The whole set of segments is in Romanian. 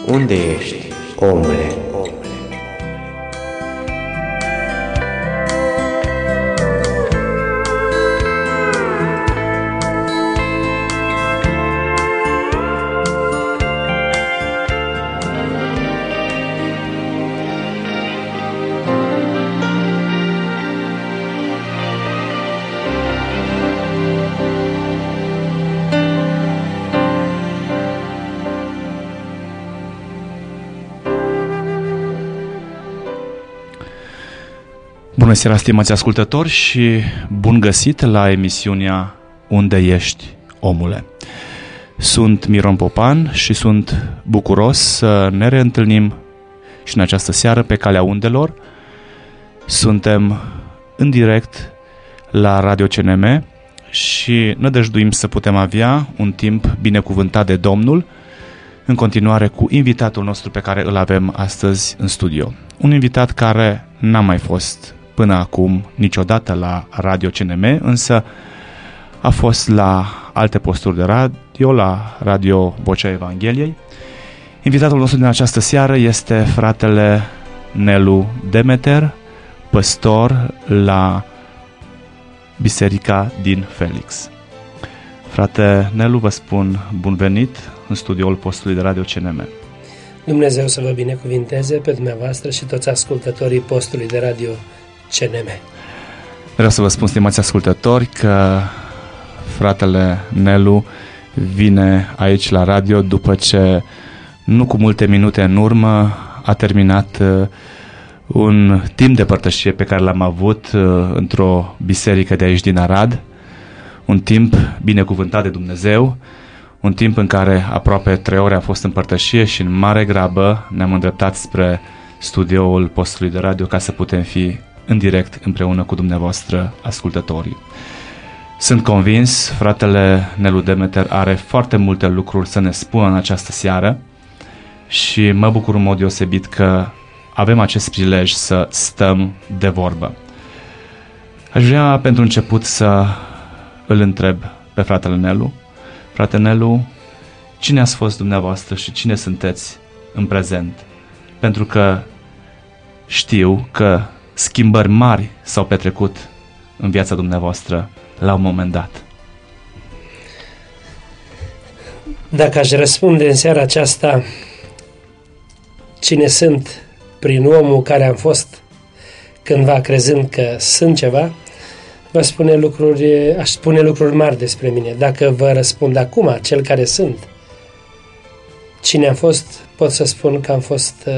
Unde ești, omule? Bună seara, stimați ascultători, și bun găsit la emisiunea Unde ești, omule? Sunt Miron Popan și sunt bucuros să ne reîntâlnim și în această seară pe calea undelor. Suntem în direct la Radio CNM și nădăjduim să putem avea un timp binecuvântat de Domnul, în continuare cu invitatul nostru pe care îl avem astăzi în studio. Un invitat care n-a mai fost până acum niciodată la Radio CNM, însă a fost la alte posturi de radio, la Radio Vocea Evangheliei. Invitatul nostru din această seară este fratele Nelu Demeter, păstor la Biserica din Felix. Frate Nelu, vă spun bun venit în studioul postului de Radio CNM. Dumnezeu să vă binecuvinteze pe dumneavoastră și toți ascultătorii postului de Radio CNM. Vreau să vă spun, stimați ascultători, că fratele Nelu vine aici la radio după ce, nu cu multe minute în urmă, a terminat un timp de părtășie pe care l-am avut într-o biserică de aici din Arad, un timp binecuvântat de Dumnezeu, un timp în care aproape 3 ore a fost în părtășie și în mare grabă ne-am îndreptat spre studioul postului de radio ca să putem fi în direct împreună cu dumneavoastră, ascultătorii. Sunt convins, fratele Nelu Demeter are foarte multe lucruri să ne spună în această seară și mă bucur în mod deosebit că avem acest prilej să stăm de vorbă. Aș vrea pentru început să îl întreb pe fratele Nelu. Frate Nelu, cine ați fost dumneavoastră și cine sunteți în prezent? Pentru că știu că schimbări mari s-au petrecut în viața dumneavoastră la un moment dat. Dacă aș răspunde în seara aceasta cine sunt prin omul care am fost cândva crezând că sunt ceva, aș spune lucruri mari despre mine. Dacă vă răspund acum, cel care sunt, cine am fost, pot să spun că am fost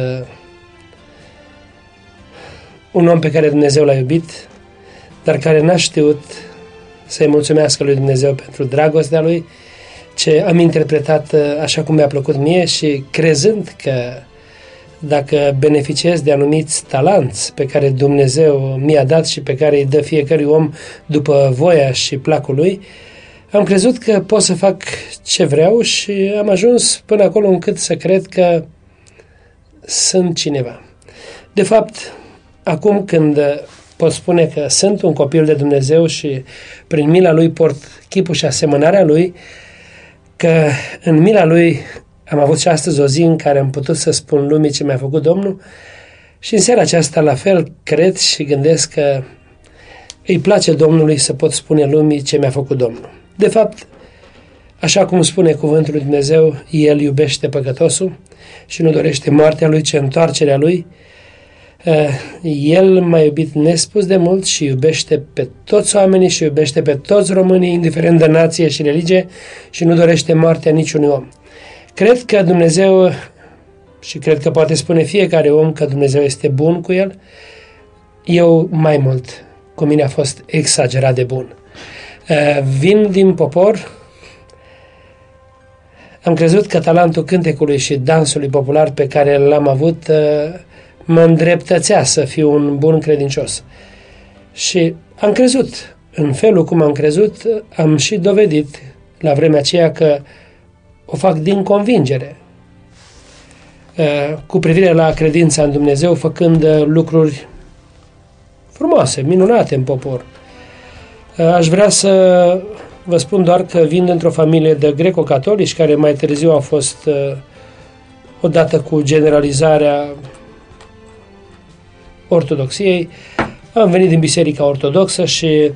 un om pe care Dumnezeu l-a iubit, dar care n-a știut să-i mulțumească lui Dumnezeu pentru dragostea lui, ce am interpretat așa cum mi-a plăcut mie și crezând că dacă beneficiez de anumiți talanți pe care Dumnezeu mi-a dat și pe care îi dă fiecărui om după voia și placul lui, am crezut că pot să fac ce vreau și am ajuns până acolo încât să cred că sunt cineva. De fapt, acum când pot spune că sunt un copil de Dumnezeu și prin mila Lui port chipul și asemănarea Lui, că în mila Lui am avut și astăzi o zi în care am putut să spun lumii ce mi-a făcut Domnul și în seara aceasta la fel cred și gândesc că îi place Domnului să pot spune lumii ce mi-a făcut Domnul. De fapt, așa cum spune cuvântul lui Dumnezeu, El iubește păcătosul și nu dorește moartea lui, ci întoarcerea lui. El m-a iubit nespus de mult și iubește pe toți oamenii și iubește pe toți românii, indiferent de nație și religie, și nu dorește moartea niciunui om. Cred că Dumnezeu, și cred că poate spune fiecare om că Dumnezeu este bun cu el, eu mai mult, cu mine a fost exagerat de bun. Vin din popor, am crezut că talentul cântecului și dansului popular pe care l-am avut mă îndreptățea să fiu un bun credincios. Și am crezut, în felul cum am crezut, am și dovedit la vremea aceea că o fac din convingere, cu privire la credința în Dumnezeu, făcând lucruri frumoase, minunate în popor. Aș vrea să vă spun doar că vin într-o familie de greco-catolici care mai târziu au fost odată cu generalizarea ortodoxiei, am venit din Biserica Ortodoxă și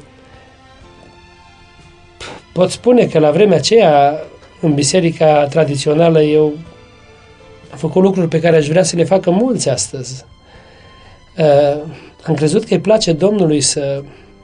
pot spune că la vremea aceea, în biserica tradițională, eu am făcut lucruri pe care aș vrea să le facă mulți astăzi. Am crezut că îi place Domnului să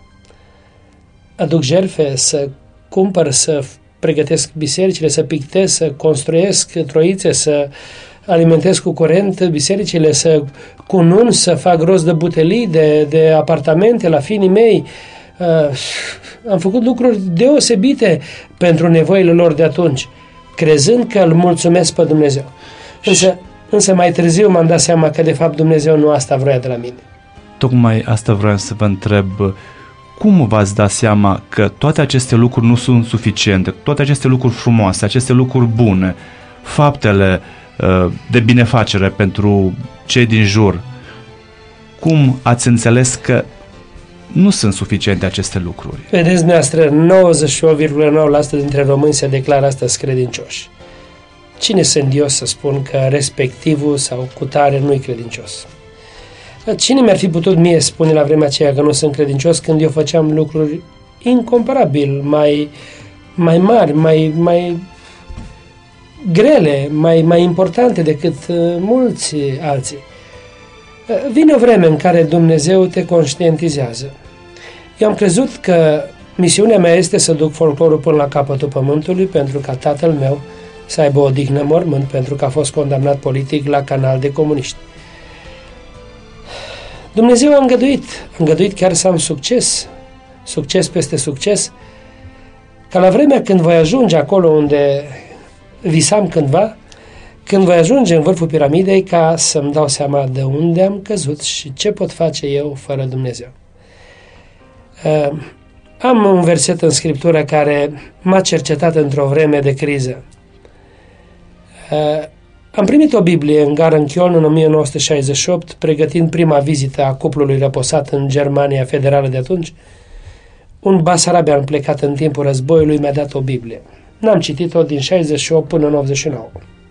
aduc jertfe, să cumpăr, să pregătesc bisericile, să pictez, să construiesc troițe, să alimentez cu curent bisericile, să cunun, să fac rost de butelii, de apartamente la fiii mei. Am făcut lucruri deosebite pentru nevoile lor de atunci, crezând că îl mulțumesc pe Dumnezeu. Însă mai târziu m-am dat seama că de fapt Dumnezeu nu asta vrea de la mine. Tocmai asta vreau să vă întreb. Cum v-ați dat seama că toate aceste lucruri nu sunt suficiente, toate aceste lucruri frumoase, aceste lucruri bune, faptele de binefacere pentru cei din jur, cum ați înțeles că nu sunt suficiente aceste lucruri? Vedeți dumneavoastră, 98,9% dintre români se declară astăzi credincioși. Cine sunt eu să spun că respectivul sau cutare nu-i credincios? Cine mi-ar fi putut mie spune la vremea aceea că nu sunt credincios când eu făceam lucruri incomparabil, mai mari, mai grele, mai importante decât mulți alții? Vine o vreme în care Dumnezeu te conștientizează. Eu am crezut că misiunea mea este să duc folclorul până la capătul pământului pentru ca tatăl meu să aibă o odihnă în mormânt pentru că a fost condamnat politic la canal de comuniști. Dumnezeu a îngăduit chiar să am succes peste succes, ca la vremea când voi ajunge acolo unde visam cândva, când voi ajunge în vârful piramidei, ca să-mi dau seama de unde am căzut și ce pot face eu fără Dumnezeu. Am un verset în Scriptură care m-a cercetat într-o vreme de criză. Am primit o Biblie în gară în Köln în 1968, pregătind prima vizită a cuplului răposat în Germania Federală de atunci. Un basarabean plecat în timpul războiului mi-a dat o Biblie. N-am citit-o din 68 până în 89.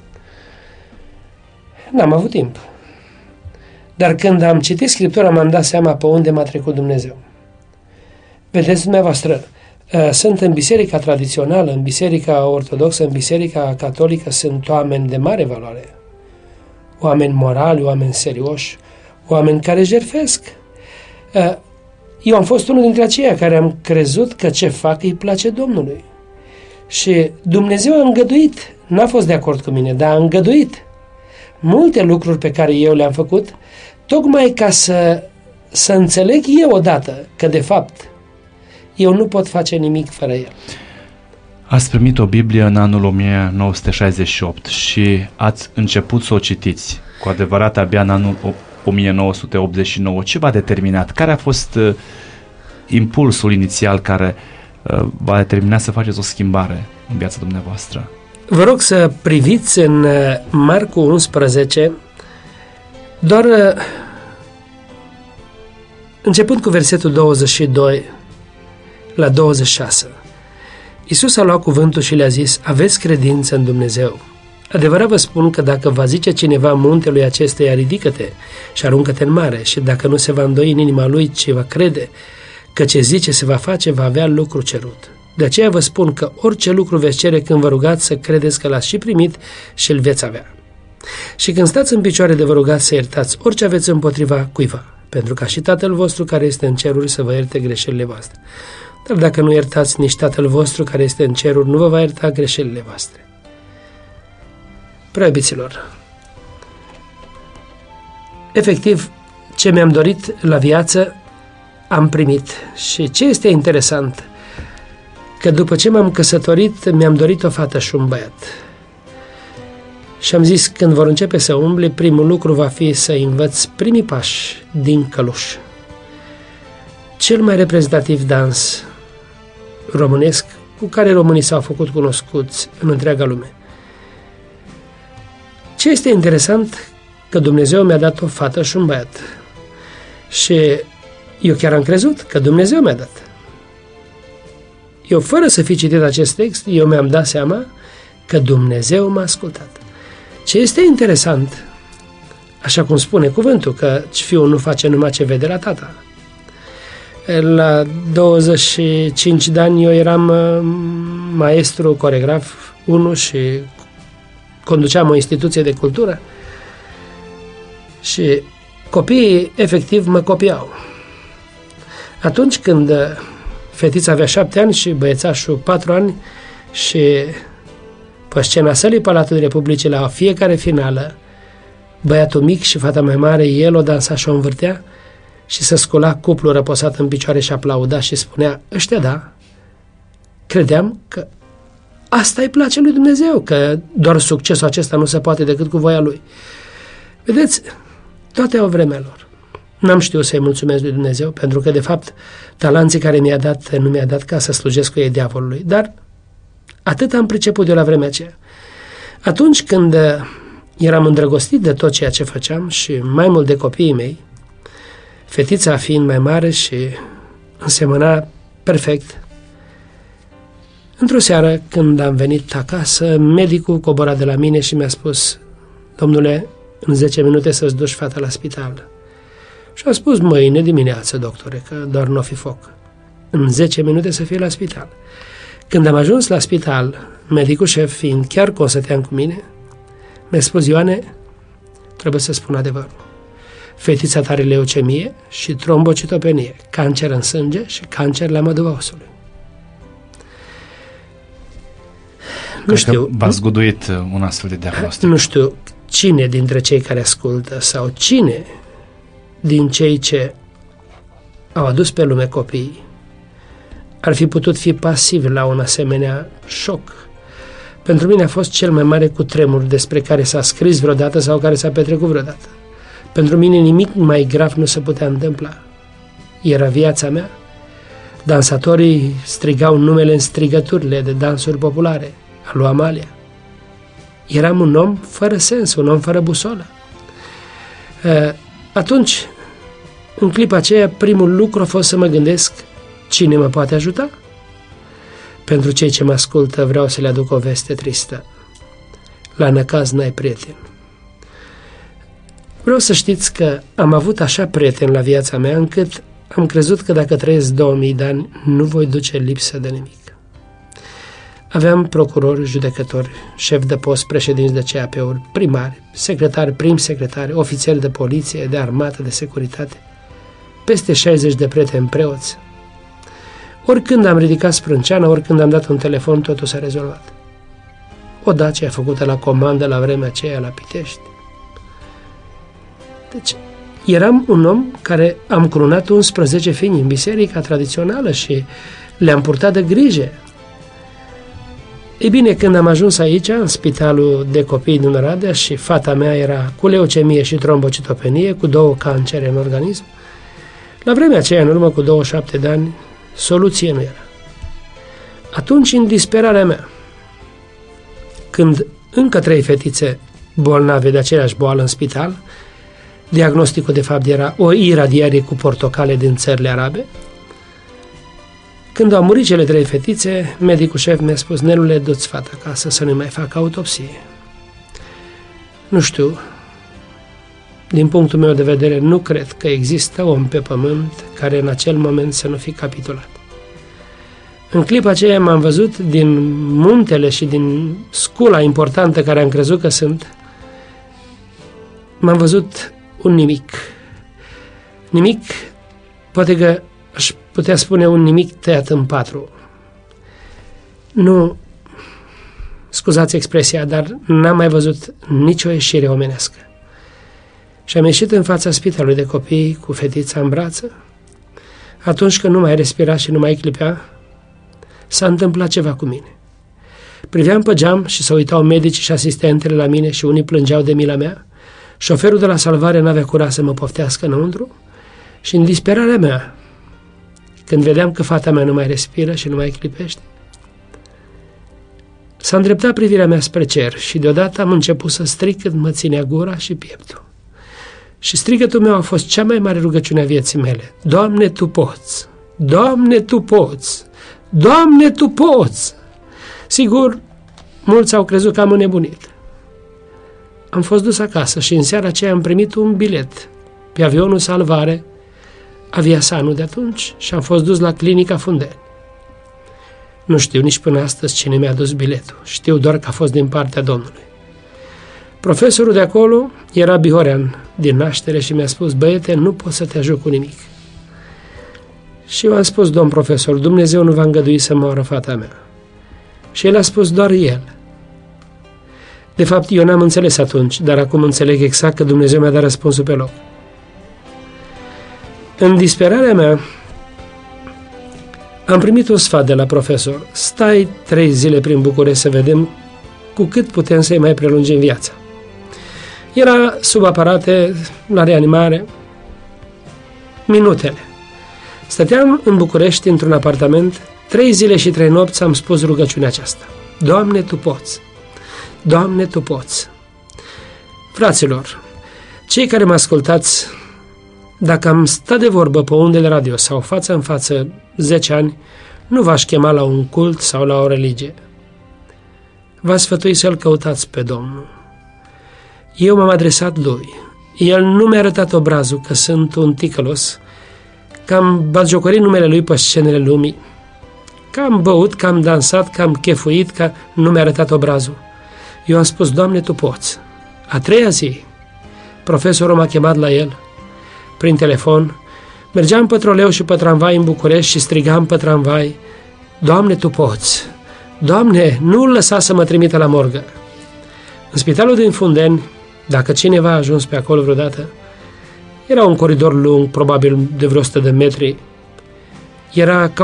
N-am avut timp. Dar când am citit Scriptura, m-am dat seama pe unde m-a trecut Dumnezeu. Vedeți dumneavoastră, sunt în biserica tradițională, în biserica ortodoxă, în biserica catolică, sunt oameni de mare valoare. Oameni morali, oameni serioși, oameni care jertfesc. Eu am fost unul dintre aceia care am crezut că ce fac îi place Domnului. Și Dumnezeu a îngăduit, n-a fost de acord cu mine, dar a îngăduit multe lucruri pe care eu le-am făcut, tocmai ca să înțeleg eu odată că de fapt eu nu pot face nimic fără el. Ați primit o Biblie în anul 1968 și ați început să o citiți cu adevărat abia în anul 1989. Ce v-a determinat? Care a fost impulsul inițial care v-a determinat să faceți o schimbare în viața dumneavoastră? Vă rog să priviți în Marcu 11, doar începând cu versetul 22 la 26. Iisus a luat cuvântul și le-a zis: aveți credință în Dumnezeu. Adevărat vă spun că dacă va zice cineva muntelui acesteia, ridică-te și aruncă-te în mare, și dacă nu se va îndoi în inima lui, ci va crede că ce zice se va face, va avea lucru cerut. De aceea vă spun că orice lucru veți cere când vă rugați, să credeți că l-ați și primit și îl veți avea. Și când stați în picioare de vă rugați, să iertați orice aveți împotriva cuiva, pentru ca și Tatăl vostru care este în ceruri să vă ierte greșelile voastre. Dar dacă nu iertați, nici Tatăl vostru care este în ceruri nu vă va ierta greșelile voastre. Prea iubiților, efectiv, ce mi-am dorit la viață, am primit. Și ce este interesant, că după ce m-am căsătorit, mi-am dorit o fată și un băiat. Și am zis, când vor începe să umble, primul lucru va fi să învăț primii pași din căluș. Cel mai reprezentativ dans românesc cu care românii s-au făcut cunoscuți în întreaga lume. Ce este interesant, că Dumnezeu mi-a dat o fată și un băiat. Și eu chiar am crezut că Dumnezeu mi-a dat. Eu, fără să fi citit acest text, eu mi-am dat seama că Dumnezeu m-a ascultat. Ce este interesant, așa cum spune cuvântul, că fiul nu face numai ce vede la tata. La 25 de ani eu eram maestru, coregraf 1 și conduceam o instituție de cultură și copiii efectiv mă copiau. Atunci când fetița avea 7 ani și băiețașul 4 ani și pe scena sălii Palatului Republicii la fiecare finală, băiatul mic și fata mai mare, el o dansa și o învârtea și se scula cuplul răposat în picioare și aplauda și spunea, ăștia da, credeam că asta îi place lui Dumnezeu, că doar succesul acesta nu se poate decât cu voia Lui. Vedeți, toate au vremea lor. N-am știut să-i mulțumesc lui Dumnezeu, pentru că, de fapt, talanții care mi-a dat, nu mi-a dat ca să slujesc cu ei diavolului, dar atât am priceput eu la vremea aceea. Atunci când eram îndrăgostit de tot ceea ce făceam și mai mult de copiii mei, fetița fiind mai mare și însemăna perfect, într-o seară, când am venit acasă, medicul cobora de la mine și mi-a spus, domnule, în 10 minute să-ți duci fata la spital. Și am spus, mâine dimineață, doctore, că doar n-o fi foc. În 10 minute să fie la spital. Când am ajuns la spital, medicul șef, fiind chiar consătean cu mine, mi-a spus, Ioane, trebuie să spun adevărul. Fetița ta are leucemie și trombocitopenie, cancer în sânge și cancer la măduva osului. Nu știu. V-a zguduit un astfel de diagnostic. Nu știu cine dintre cei care ascultă sau cine din cei ce au adus pe lume copiii ar fi putut fi pasiv la un asemenea șoc. Pentru mine a fost cel mai mare cutremur despre care s-a scris vreodată sau care s-a petrecut vreodată. Pentru mine nimic mai grav nu se putea întâmpla. Era viața mea. Dansatorii strigau numele în strigăturile de dansuri populare, a lui Amalia. Eram un om fără sens, un om fără busolă. Atunci, în clipa aceea, primul lucru a fost să mă gândesc cine mă poate ajuta. Pentru cei ce mă ascultă, vreau să le aduc o veste tristă. La năcaz n-ai prieten. Vreau să știți că am avut așa prieten la viața mea, încât am crezut că dacă trăiesc 2000 de ani, nu voi duce lipsă de nimic. Aveam procurori, judecători, șef de post, președinți de CAP-uri, primari, secretari, prim-secretari, ofițeri de poliție, de armată, de securitate, peste 60 de prieteni preoți. Oricând am ridicat sprânceana, oricând am dat un telefon, totul s-a rezolvat. O Dacia făcută la comandă la vremea aceea la Pitești. Deci, eram un om care am crunat 11 fini în biserica tradițională și le-am purtat de grijă. Ei bine, când am ajuns aici, în spitalul de copii din Oradea și fata mea era cu leucemie și trombocitopenie, cu 2 cancere în organism, la vremea aceea, în urmă cu 27 de ani, soluție nu era. Atunci, în disperarea mea, când încă 3 fetițe bolnave de aceeași boală în spital, diagnosticul de fapt era o iradiere cu portocale din țările arabe, când au murit cele 3 fetițe, medicul șef mi-a spus, Nelule, du-ți fata acasă să nu mai facă autopsie. Nu știu, din punctul meu de vedere, nu cred că există om pe pământ care în acel moment să nu fi capitulat. În clipa aceea m-am văzut din muntele și din scula importantă care am crezut că sunt, m-am văzut un nimic. Nimic, poate că aș putea spune un nimic tăiat în 4. Nu, scuzați expresia, dar n-am mai văzut nicio ieșire omenească. Și am ieșit în fața spitalului de copii cu fetița în brață. Atunci când nu mai respira și nu mai clipea, s-a întâmplat ceva cu mine. Priveam pe geam și se uitau medicii și asistentele la mine și unii plângeau de mila mea. Șoferul de la salvare n-avea curaj să mă poftească înăuntru și în disperarea mea, când vedeam că fata mea nu mai respiră și nu mai clipește, s-a îndreptat privirea mea spre cer și deodată am început să strig cât mă ținea gura și pieptul. Și strigătul meu a fost cea mai mare rugăciune a vieții mele. Doamne, Tu poți! Doamne, Tu poți! Doamne, Tu poți! Sigur, mulți au crezut că am înnebunit. am fost dus acasă și în seara aceea am primit un bilet pe avionul Salvare, Aviasanul de atunci, și am fost dus la clinica Fundeni. Nu știu nici până astăzi cine mi-a dus biletul. Știu doar că a fost din partea Domnului. Profesorul de acolo era bihorean din naștere și mi-a spus: băiete, nu pot să te ajut cu nimic. Și eu am spus: domn profesor, Dumnezeu nu va îngădui să moară fata mea. Și el a spus: doar el. De fapt, eu n-am înțeles atunci, dar acum înțeleg exact că Dumnezeu mi-a dat răspunsul pe loc. În disperarea mea, am primit un sfat de la profesor: stai 3 zile prin București să vedem cu cât putem să-i mai prelungim viața. Era sub aparate, la reanimare, minutele. Stăteam în București, într-un apartament, 3 zile și 3 nopți am spus rugăciunea aceasta: Doamne, Tu poți! Doamne, Tu poți! Fraților, cei care mă ascultați, dacă am stat de vorbă pe undele radio sau față în față 10 ani, nu v-aș chema la un cult sau la o religie. V-aș sfătui să-L căutați pe Domnul. Eu m-am adresat Lui. El nu mi-a arătat obrazul că sunt un ticălos, că am batjocorit numele Lui pe scenele lumii, că am băut, că am dansat, că am chefuit, că nu mi-a arătat obrazul. Eu am spus: Doamne, Tu poți! A 3-a zi, profesorul m-a chemat la el prin telefon. Mergeam pe troleu și pe tramvai în București și strigam pe tramvai: Doamne, Tu poți! Doamne, nu-l lăsa să mă trimită la morgă! În spitalul din Fundeni, dacă cineva a ajuns pe acolo vreodată, era un coridor lung, probabil de vreo 100 de metri. Era ca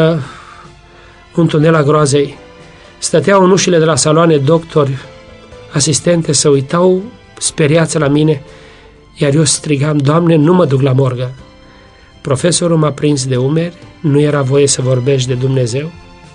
un tunel a groazei. Stăteau în ușile de la saloane doctori, asistente, se uitau speriați la mine, iar eu strigam: Doamne, nu mă duc la morgă! Profesorul m-a prins de umeri, nu era voie să vorbești de Dumnezeu,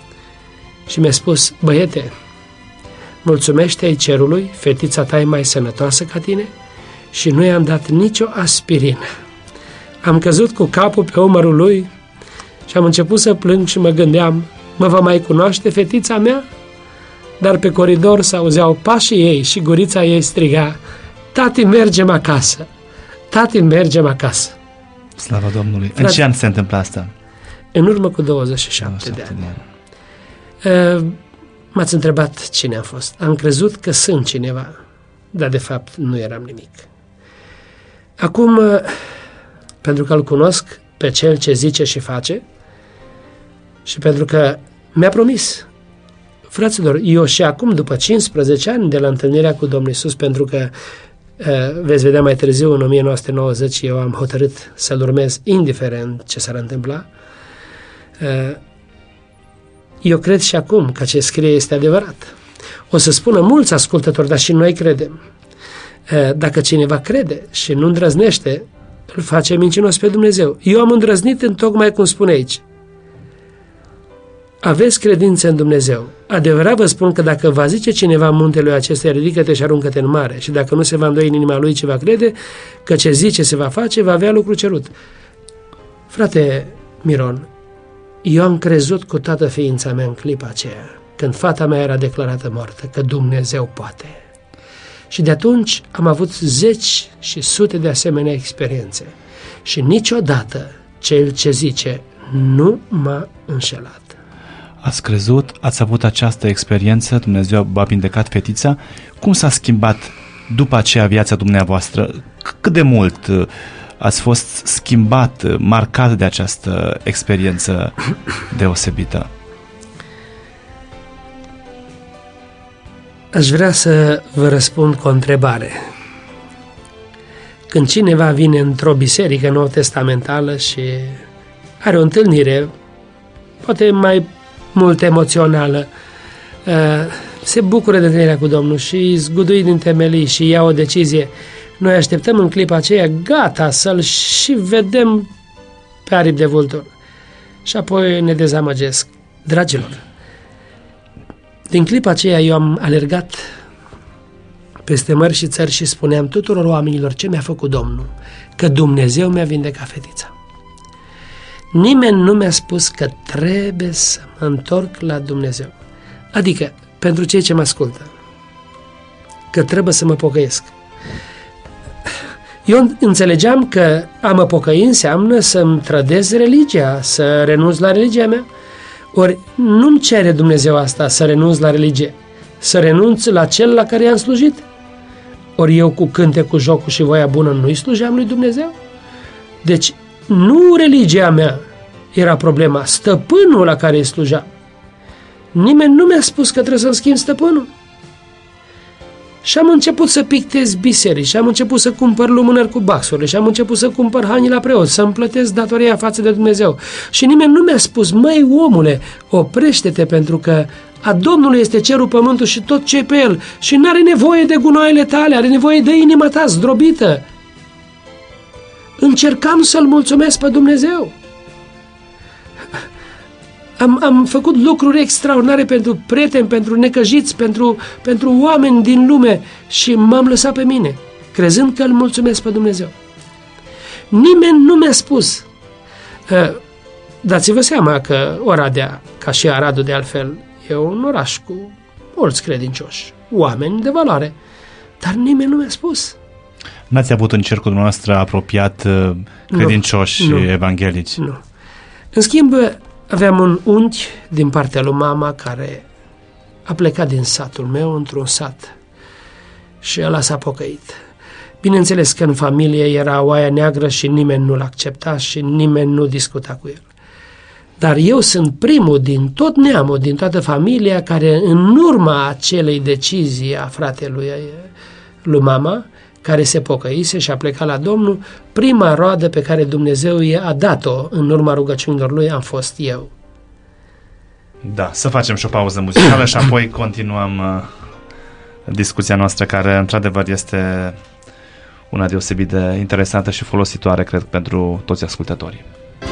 și mi-a spus: băiete, mulțumește-i cerului, fetița ta e mai sănătoasă ca tine și nu i-am dat nicio aspirină. Am căzut cu capul pe umărul lui și am început să plâng și mă gândeam: mă va mai cunoaște fetița mea? Dar pe coridor s-auzeau pașii ei și gurița ei striga: tati, mergem acasă! Tati, mergem acasă! Slavă Domnului! În ce an se întâmplă asta? În urmă cu 27 de ani. M-ați întrebat cine am fost. Am crezut că sunt cineva, dar de fapt nu eram nimic. Acum, pentru că îl cunosc pe cel ce zice și face și pentru că mi-a promis, fraților, eu și acum, după 15 ani de la întâlnirea cu Domnul Iisus, pentru că veți vedea mai târziu, în 1990, eu am hotărât să-L urmez indiferent ce s-ar întâmpla. Eu cred și acum că ce scrie este adevărat. O să spună mulți ascultători, dar și noi credem. Dacă cineva crede și nu îndrăznește, îl face mincinos pe Dumnezeu. Eu am îndrăznit întocmai cum spune aici. Aveți credință în Dumnezeu. Adevărat vă spun că dacă va zice cineva muntelui acesta: ridică-te și aruncă-te în mare, și dacă nu se va îndoi în inima lui, ce va crede că ce zice se va face, va avea lucru cerut. Frate Miron, eu am crezut cu toată ființa mea în clipa aceea, când fata mea era declarată moartă, că Dumnezeu poate. Și de atunci am avut 10 și sute de asemenea experiențe. Și niciodată cel ce zice nu m-a înșelat. Ați crezut, ați avut această experiență, Dumnezeu v-a vindecat fetița. Cum s-a schimbat după aceea viața dumneavoastră? Cât de mult ați fost schimbat, marcat de această experiență deosebită? Aș vrea să vă răspund cu o întrebare. Când cineva vine într-o biserică nou-testamentală și are o întâlnire, poate mai mult emoțională, se bucură de întâlnirea cu Domnul și zgudui din temelii și ia o decizie, noi așteptăm în clipa aceea gata să-L și vedem pe aripi de vultur. Și apoi ne dezamăgesc. Dragilor, din clipa aceea eu am alergat peste mări și țări și spuneam tuturor oamenilor ce mi-a făcut Domnul, că Dumnezeu mi-a vindecat fetița. Nimeni nu mi-a spus că trebuie să mă întorc la Dumnezeu. Adică, pentru cei ce mă ascultă, că trebuie să mă pocăiesc. Eu înțelegeam că a mă pocăi înseamnă să-mi trădez religia, să renunț la religia mea. Ori nu-mi cere Dumnezeu asta, să renunț la religie, să renunț la cel la care i-am slujit. Ori eu cu cânte, cu jocul și voia bună nu-i slujeam lui Dumnezeu? Deci nu religia mea era problema, stăpânul la care îi slujeam. Nimeni nu mi-a spus că trebuie să-mi schimb stăpânul. Și am început să pictez biserici, și am început să cumpăr lumânări cu baxurile, și am început să cumpăr haine la preot, să-mi plătesc datoria față de Dumnezeu. Și nimeni nu mi-a spus, măi omule, oprește-te, pentru că a Domnului este cerul, pământul și tot ce e pe el și n-are nevoie de gunoaiele tale, are nevoie de inima ta zdrobită. Încercam să-L mulțumesc pe Dumnezeu. Am făcut lucruri extraordinare pentru prieteni, pentru necăjiți, pentru oameni din lume și m-am lăsat pe mine, crezând că îl mulțumesc pe Dumnezeu. Nimeni nu mi-a spus. Dați-vă seama că Oradea, ca și Aradul de altfel, e un oraș cu mulți credincioși, oameni de valoare, dar nimeni nu mi-a spus. N-ați avut în cercul dumneavoastră apropiat credincioși evanghelici? Nu. În schimb, aveam un unchi din partea lui mama care a plecat din satul meu într-un sat și ăla s-a pocăit. Bineînțeles că în familie era oaia neagră și nimeni nu l-accepta și nimeni nu discuta cu el. Dar eu sunt primul din tot neamul, din toată familia, care în urma acelei decizii a fratelui lui mama, care se pocăise și a plecat la Domnul, prima roadă pe care Dumnezeu i-a dat-o în urma rugăciunilor lui am fost eu. Da, să facem și o pauză muzicală și apoi continuăm discuția noastră, care într-adevăr este una deosebit de interesantă și folositoare, cred, pentru toți ascultătorii.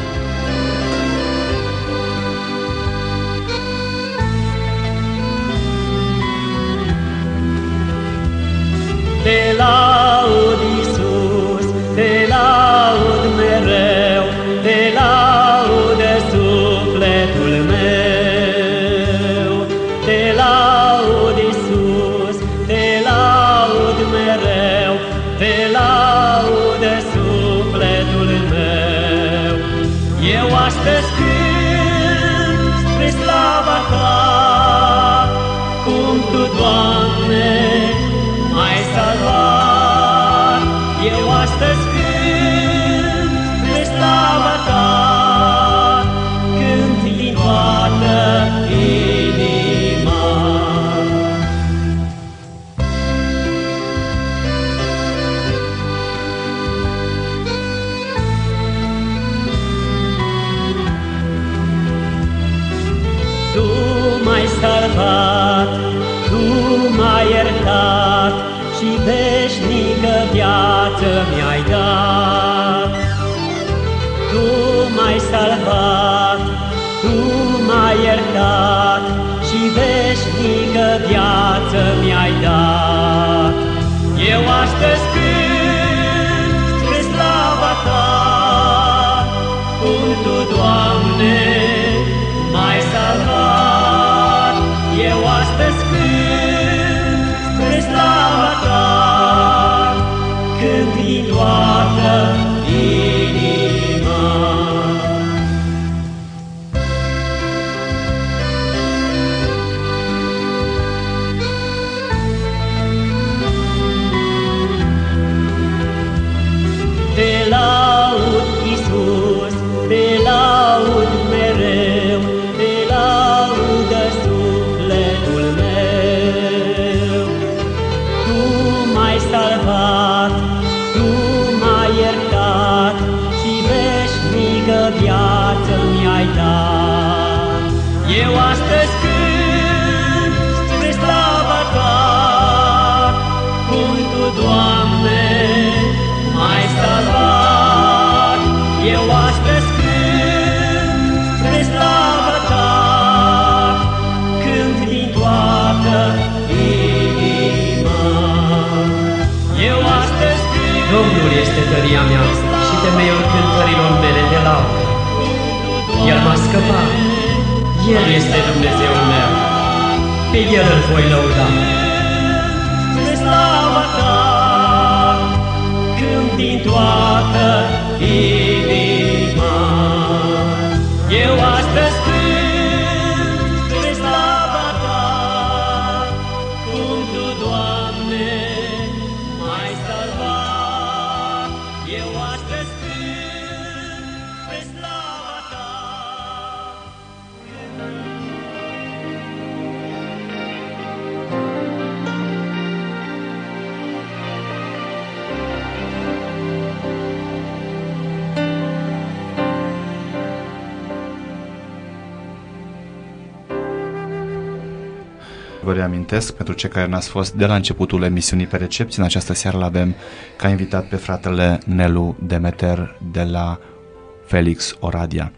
Te laud, Iisus, te laud mereu, te laud sufletul meu. Te laud, Iisus, te laud mereu, te laud sufletul meu. Eu astăzi cânt spre slava ta, cum tu, Doamne, m-ai salvat. Eu astăzi cânt spre slava ta, cânt din toată inima. Tu m-ai salvat, tu m-ai iertat și veșnică viață mi-ai dat. Tu m-ai salvat, tu m-ai iertat și veșnică viață mi-ai dat. Eu astăzi cânt spre slava ta, cum tu, Doamne, m-ai salvat. Eu astăzi cânt spre slava ta, cânt din toată inima. Te laud, Iisus, te laud mereu, te laudă sufletul meu. Tu m-ai salvat, tu m-ai iertat și veșnică viață mi-ai dat. Eu astăzi cânt spre slava ta, cum tu, Doamne, m-ai salvat. Eu astăzi cânt spre slava ta, cânt din toată inima. Eu astăzi cânt. Domnul este tăria mea și temeiul cântărilor mele de laudă. El m-a scăpat, El este Dumnezeul meu, pe El îl voi lăuda. vă reamintesc, pentru cei care n-ați fost de la începutul emisiunii pe recepție, în această seară l-avem ca invitat pe fratele Nelu Demeter de la Felix Oradea.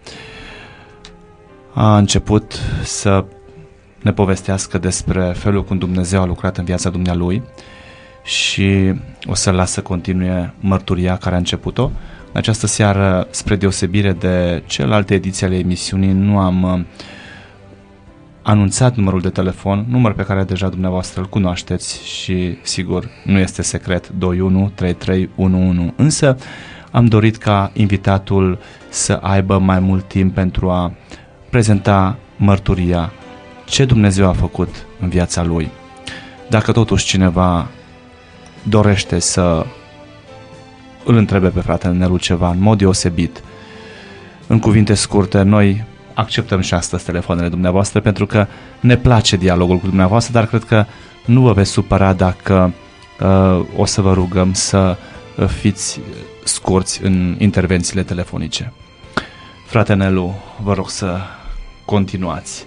A început să ne povestească despre felul cum Dumnezeu a lucrat în viața dumnealui și o să-l las să continue mărturia care a început-o. În această seară, spre deosebire de celelalte ediții ale emisiunii, nu am anunțat numărul de telefon, număr pe care deja dumneavoastră îl cunoașteți și sigur nu este secret, 213311, însă am dorit ca invitatul să aibă mai mult timp pentru a prezenta mărturia, ce Dumnezeu a făcut în viața lui. Dacă totuși cineva dorește să îl întrebe pe fratele Nelu ceva în mod deosebit, în cuvinte scurte, noi acceptăm și astăzi telefoanele dumneavoastră pentru că ne place dialogul cu dumneavoastră, dar cred că nu vă veți supăra dacă o să vă rugăm să fiți scurți în intervențiile telefonice. Frate Nelu, vă rog să continuați.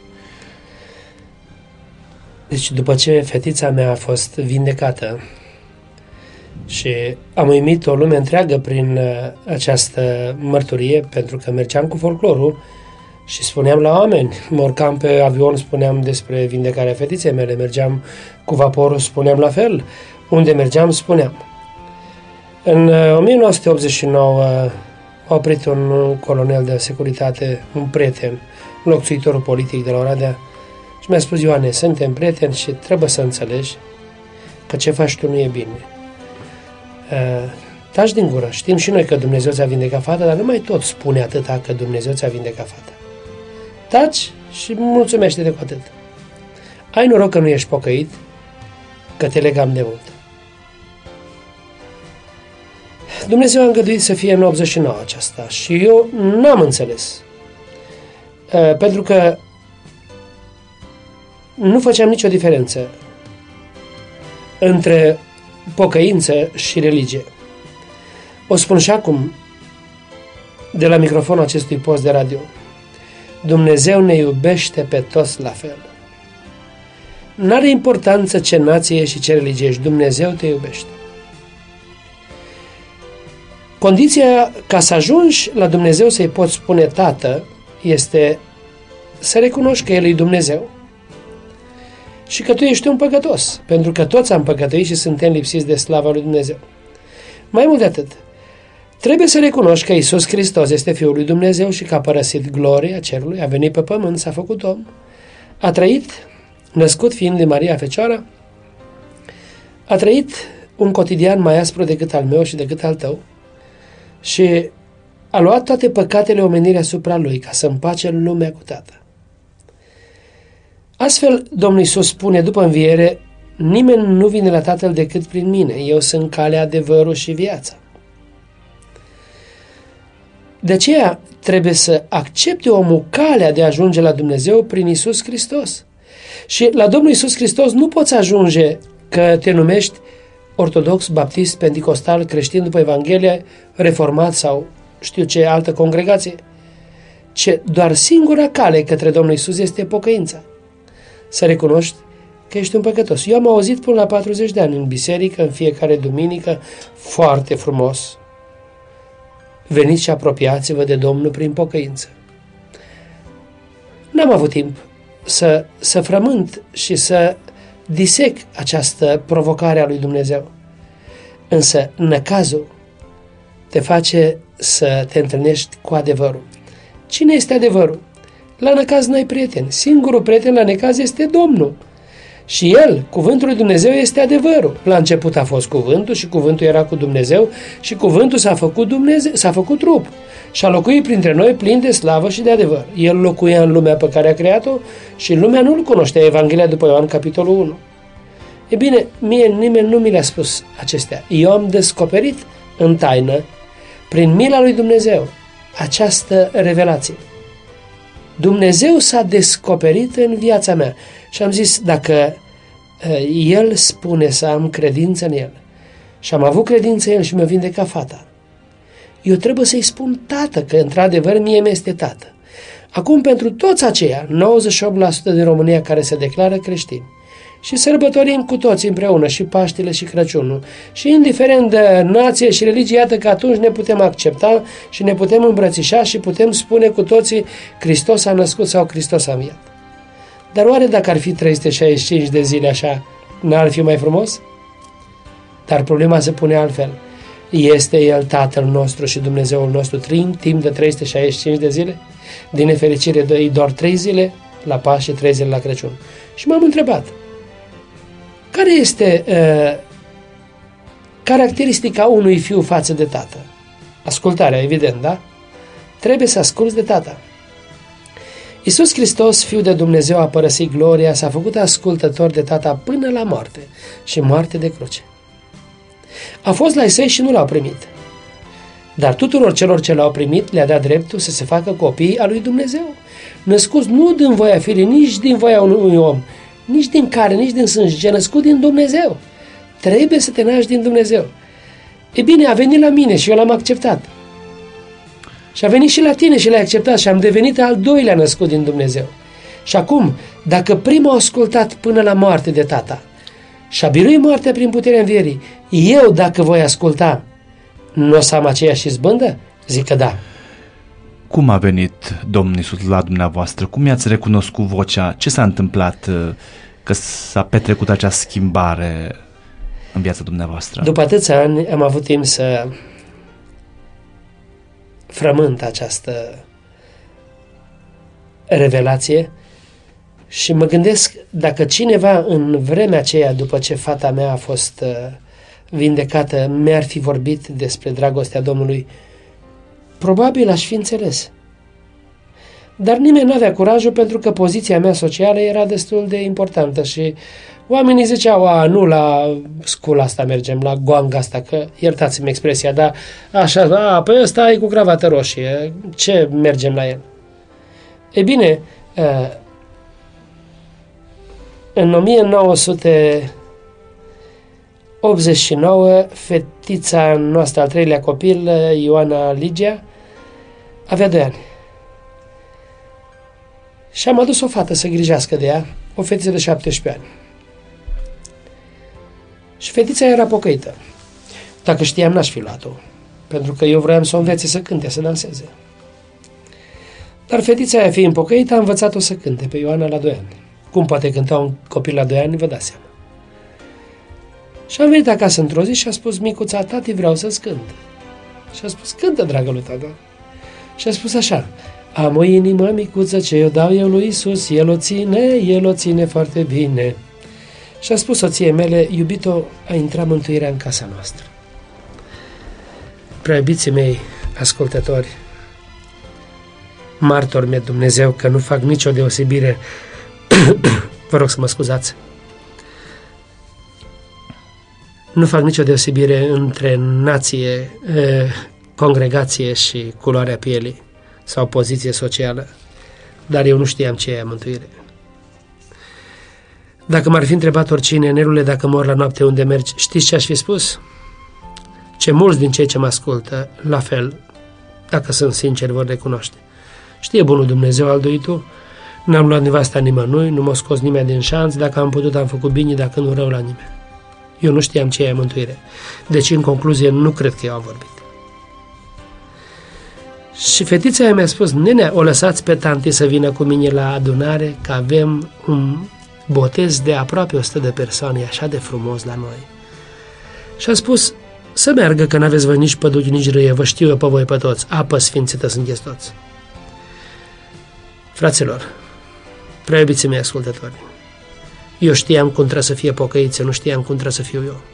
Deci după ce fetița mea a fost vindecată și am uimit o lume întreagă prin această mărturie, pentru că mergeam cu folclorul și spuneam la oameni, mă urcam pe avion, spuneam despre vindecarea fetiței mele, mergeam cu vaporul, spuneam la fel, unde mergeam, spuneam. În 1989 a oprit un colonel de securitate, un prieten, locțuitorul politic de la Oradea, și mi-a spus: Ioane, suntem prieteni și trebuie să înțelegi că ce faci tu nu e bine. Taci din gură, știm și noi că Dumnezeu ți-a vindecat fata, dar nu mai tot spune atâta că Dumnezeu ți-a vindecat fata. Taci și mulțumește-te cu atât. Ai noroc că nu ești pocăit, că te legam de mult. Dumnezeu a îngăduit să fie în 89 aceasta și eu n-am înțeles. Pentru că nu făceam nicio diferență între pocăință și religie. O spun și acum, de la microfonul acestui post de radio: Dumnezeu ne iubește pe toți la fel. N-are importanță ce nație e și ce religie ești, Dumnezeu te iubește. Condiția ca să ajungi la Dumnezeu să-i poți spune Tată este să recunoști că El e Dumnezeu și că tu ești un păcătos, pentru că toți am păcătuit și suntem lipsiți de slava lui Dumnezeu. Mai mult de atât, trebuie să recunoști că Iisus Hristos este Fiul lui Dumnezeu și că a părăsit gloria cerului, a venit pe pământ, s-a făcut om, a trăit, născut fiind din Maria Fecioară, a trăit un cotidian mai aspru decât al meu și decât al tău și a luat toate păcatele omenirii asupra lui ca să împace lumea cu Tatăl. Astfel, Domnul Iisus spune după înviere: nimeni nu vine la Tatăl decât prin mine, eu sunt calea, adevărul și viața. De aceea trebuie să accepte omul calea de a ajunge la Dumnezeu prin Iisus Hristos. Și la Domnul Iisus Hristos nu poți ajunge că te numești ortodox, baptist, pentecostal, creștin după Evanghelie, reformat sau știu ce altă congregație. Ce doar singura cale către Domnul Iisus este pocăința. Să recunoști că ești un păcătos. Eu am auzit până la 40 de ani în biserică, în fiecare duminică, foarte frumos: veniți și apropiați-vă de Domnul prin pocăință. N-am avut timp să frământ și să disec această provocare a lui Dumnezeu. Însă năcazul te face să te întâlnești cu adevărul. Cine este adevărul? La necaz n-ai prieten. Singurul prieten la necaz este Domnul. Și El, cuvântul lui Dumnezeu, este adevărul. La început a fost cuvântul și cuvântul era cu Dumnezeu și cuvântul s-a făcut trup și a locuit printre noi plin de slavă și de adevăr. El locuia în lumea pe care a creat-o și lumea nu-L cunoștea. Evanghelia după Ioan, capitolul 1. E bine, mie nimeni nu mi le-a spus acestea. Eu am descoperit în taină, prin mila lui Dumnezeu, această revelație. Dumnezeu s-a descoperit în viața mea și am zis, dacă El spune să am credință în El și am avut credință în El și mi-a vindecat fata, eu trebuie să-i spun Tată, că într-adevăr mie mi-este Tată. Acum, pentru toți aceia, 98% din România care se declară creștini, și sărbătorim cu toți împreună și Paștele și Crăciunul. Și indiferent de nație și religie, iată că atunci ne putem accepta și ne putem îmbrățișa și putem spune cu toții Hristos a născut sau Hristos a înviat. Dar oare dacă ar fi 365 de zile așa, n-ar fi mai frumos? Dar problema se pune altfel. Este El Tatăl nostru și Dumnezeul nostru timp de 365 de zile? Din nefericire, dă-i doar 3 zile la Paști și 3 zile la Crăciun. Și m-am întrebat, care este caracteristica unui fiu față de tată? Ascultarea, evident, da? Trebuie să asculți de tata. Iisus Hristos, Fiul de Dumnezeu, a părăsit gloria, s-a făcut ascultător de tata până la moarte și moarte de cruce. A fost la ei săi și nu l-au primit. Dar tuturor celor ce l-au primit le-a dat dreptul să se facă copii al lui Dumnezeu, născuți nu din voia firii, nici din voia unui om, nici din care, nici din sânge, născut din Dumnezeu. Trebuie să te naști din Dumnezeu. E bine, a venit la mine și eu l-am acceptat. Și a venit și la tine și l-ai acceptat și am devenit al doilea născut din Dumnezeu. Și acum, dacă primul a ascultat până la moarte de tata și a biruit moartea prin puterea învierii, eu, dacă voi asculta, nu o să am aceeași izbândă? Zic că da. Cum a venit Domnul Iisus la dumneavoastră? Cum i-ați recunoscut vocea? Ce s-a întâmplat că s-a petrecut acea schimbare în viața dumneavoastră? După atâția ani am avut timp să frământ această revelație și mă gândesc dacă cineva în vremea aceea, după ce fata mea a fost vindecată, mi-ar fi vorbit despre dragostea Domnului, probabil aș fi înțeles. Dar nimeni nu avea curajul pentru că poziția mea socială era destul de importantă și oamenii ziceau, nu la scula asta mergem, la goanga asta, că iertați-mi expresia, dar așa, păi ăsta e cu cravată roșie, ce mergem la el? E bine, în 1989, fetița noastră, al treilea copil, Ioana Ligia, avea 2 ani. Și am adus o fată să grijească de ea, o fetiță de 17 ani. Și fetița era pocăită. Dacă știam, n-aș fi luat-o, pentru că eu vroiam să o învețe să cânte, să danseze. Dar fetița aia, fiind pocăită, a învățat-o să cânte pe Ioana la 2 ani. Cum poate cânta un copil la 2 ani, vă dați seama. Și am venit acasă într-o zi și a spus, micuța, tati, vreau să-ți cânt. Și a spus, cântă, dragă lui tata. Și a spus așa, am o inimă micuță ce eu dau eu lui Iisus, el o ține foarte bine. Și a spus soției mele, iubito, a intrat mântuirea în casa noastră. Prea iubiții mei ascultători, martor mi-e Dumnezeu că nu fac nicio deosebire, vă rog să mă scuzați, nu fac nicio deosebire între nație, congregație și culoarea pielii sau poziție socială, dar eu nu știam ce e mântuire. Dacă m-ar fi întrebat oricine, Nerule, dacă mor la noapte, unde mergi? Știți ce aș fi spus? Ce mulți din cei ce mă ascultă, la fel, dacă sunt sincer, vor recunoaște. Știe bunul Dumnezeu al duitul, n-am luat nevasta nimănui, nu m-a scos nimeni din șanț, dacă am putut am făcut bine, dacă nu rău la nimeni. Eu nu știam ce e mântuire. Deci, în concluzie, nu cred că eu am vorbit. Și fetița aia mi-a spus, nenea, o lăsați pe tanti să vină cu mine la adunare, că avem un botez de aproape 100 de persoane, e așa de frumos la noi. Și a spus, să meargă, că n-aveți voi nici păduchi, nici râie, vă știu eu pe voi pe toți, apă sfințită sunteți toți. Fraților, prea iubiții mei ascultători, eu știam cum trebuie să fie pocăiți, nu știam cum trebuie să fiu eu.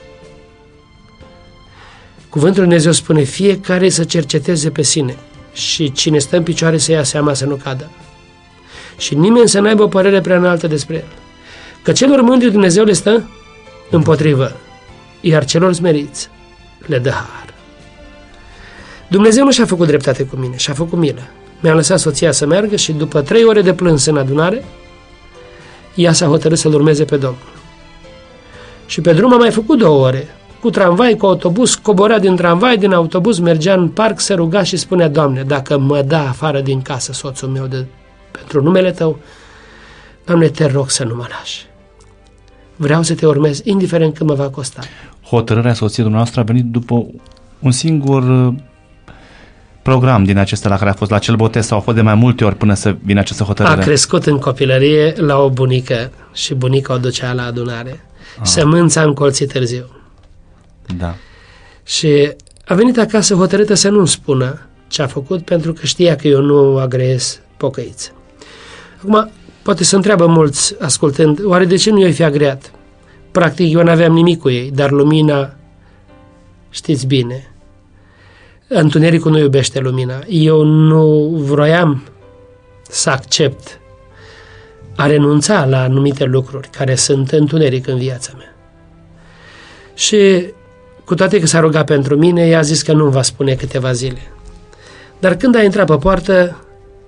Cuvântul Lui Dumnezeu spune, fiecare să cerceteze pe sine și cine stă în picioare să ia seama să nu cadă. Și nimeni să n-aibă o părere prea înaltă despre el. Că celor mândri Dumnezeu le stă împotrivă, iar celor smeriți le dă har. Dumnezeu nu și-a făcut dreptate cu mine, și-a făcut milă. Mi-a lăsat soția să meargă și după 3 ore de plâns în adunare, ea s-a hotărât să-L urmeze pe Domnul. Și pe drum a mai făcut 2 ore, cu tramvai, cu autobuz, coborea din tramvai, din autobuz, mergea în parc, se ruga și spunea, Doamne, dacă mă da afară din casă soțul meu pentru numele Tău, Doamne, te rog să nu mă lași. vreau să te urmez, indiferent cât mă va costa. Hotărârea soției dumneavoastră a venit după un singur program din acesta la care a fost, la acel botez, sau a fost de mai multe ori până să vină această hotărâre? A crescut în copilărie la o bunică și bunica o ducea la adunare. Sămânța încolțit târziu. Da. Și a venit acasă hotărâtă să nu-mi spună ce a făcut, pentru că știa că eu nu agreez pocăiță. Acum, poate să întreabă mulți ascultând, oare de ce nu i-ai fi agreat? Practic, eu n-aveam nimic cu ei, dar lumina, știți bine, întunericul nu iubește lumina. Eu nu vroiam să accept a renunța la anumite lucruri care sunt întuneric în viața mea. Și cu toate că s-a rugat pentru mine, ea a zis că nu-mi va spune câteva zile. Dar când a intrat pe poartă,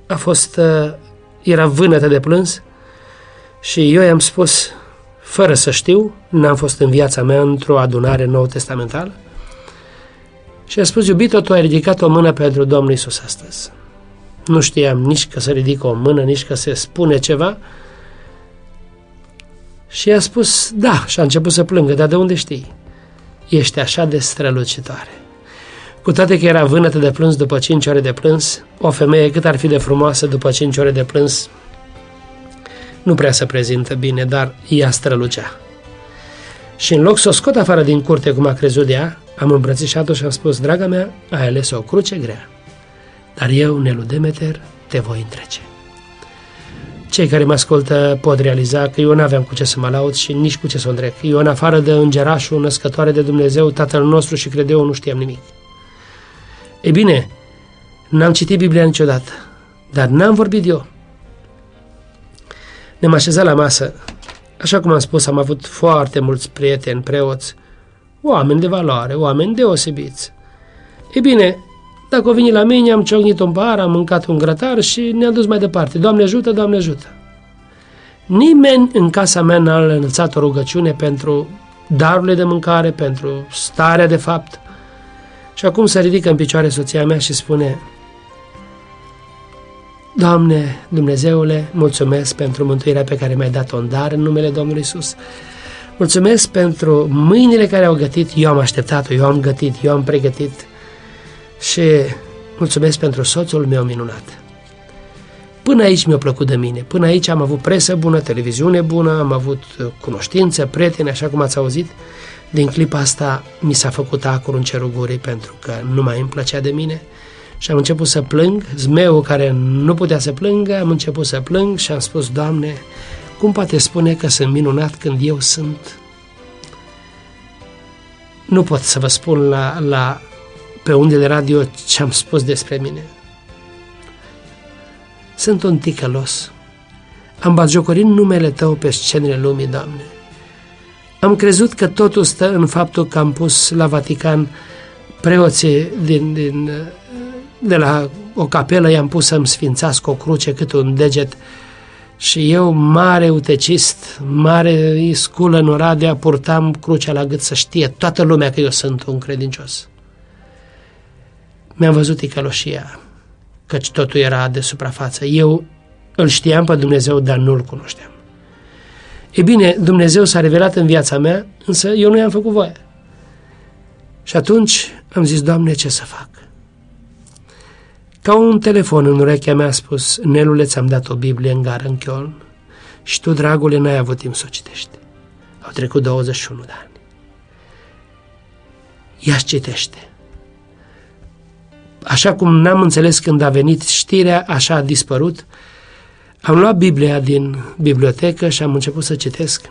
era vânătă de plâns și eu i-am spus, fără să știu, n-am fost în viața mea într-o adunare nou-testamentală, și a spus, iubito, tu ai ridicat o mână pentru Domnul Iisus astăzi. Nu știam nici că se ridică o mână, nici că se spune ceva. Și i-a spus, da, și a început să plângă, dar de unde știi? Ești așa de strălucitoare. Cu toate că era vânătă de plâns după 5 ore de plâns, o femeie cât ar fi de frumoasă după 5 ore de plâns, nu prea se prezintă bine, dar ea strălucea. Și în loc să o scot afară din curte, cum a crezut ea, am îmbrățișat-o și am spus, draga mea, ai ales o cruce grea, dar eu, Nelu Demeter, te voi întrece. Cei care mă ascultă pot realiza că eu n-aveam cu ce să mă laud și nici cu ce să o îndrec. Eu, în afară de îngerașul născătoare de Dumnezeu, Tatăl nostru și cred eu, nu știam nimic. E bine, n-am citit Biblia niciodată, dar n-am vorbit eu. Ne-am așezat la masă. Așa cum am spus, am avut foarte mulți prieteni, preoți, oameni de valoare, oameni deosebiți. E bine, dacă o veni la mine, am ciocnit un par, am mâncat un grătar și ne-a dus mai departe. Doamne ajută, Doamne ajută! Nimeni în casa mea n-a înălțat o rugăciune pentru darurile de mâncare, pentru starea de fapt. Și acum se ridică în picioare soția mea și spune, Doamne, Dumnezeule, mulțumesc pentru mântuirea pe care mi-ai dat-o în dar în numele Domnului Iisus. Mulțumesc pentru mâinile care au gătit, eu am așteptat-o, eu am gătit, eu am pregătit și mulțumesc pentru soțul meu minunat. Până aici mi-a plăcut de mine, până aici am avut presă bună, televiziune bună, am avut cunoștință, prieteni, așa cum ați auzit. Din clipa asta mi s-a făcut acur în cerul gurii pentru că nu mai îmi plăcea de mine și am început să plâng, zmeul care nu putea să plângă, am început să plâng și am spus, Doamne, cum poate spune că sunt minunat când eu sunt? Nu pot să vă spun pe undele radio ce am spus despre mine. Sunt un ticălos. Am batjocorit numele Tău pe scenele lumii, Doamne. Am crezut că totul stă în faptul că am pus la Vatican preoții de la o capelă, i-am pus să-mi sfințească o cruce cât un deget și eu, mare utecist, mare isculă în Oradea, purtam crucea la gât să știe toată lumea că eu sunt un credincios. Mi-am văzut ticăloșia, căci totul era de suprafață. Eu îl știam pe Dumnezeu, dar nu-L cunoșteam. E bine, Dumnezeu s-a revelat în viața mea, însă eu nu i-am făcut voie. Și atunci am zis, Doamne, ce să fac? Ca un telefon în urechea mea a spus, Nelule, ți-am dat o Biblie în gară în Köln și tu, dragule, n-ai avut timp să o citești. Au trecut 21 de ani. Ia-și citește. Așa cum n-am înțeles când a venit știrea, așa a dispărut. Am luat Biblia din bibliotecă și am început să citesc.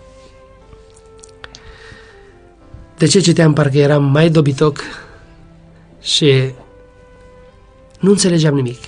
De ce citeam? Parcă eram mai dobitoc și nu înțelegeam nimic.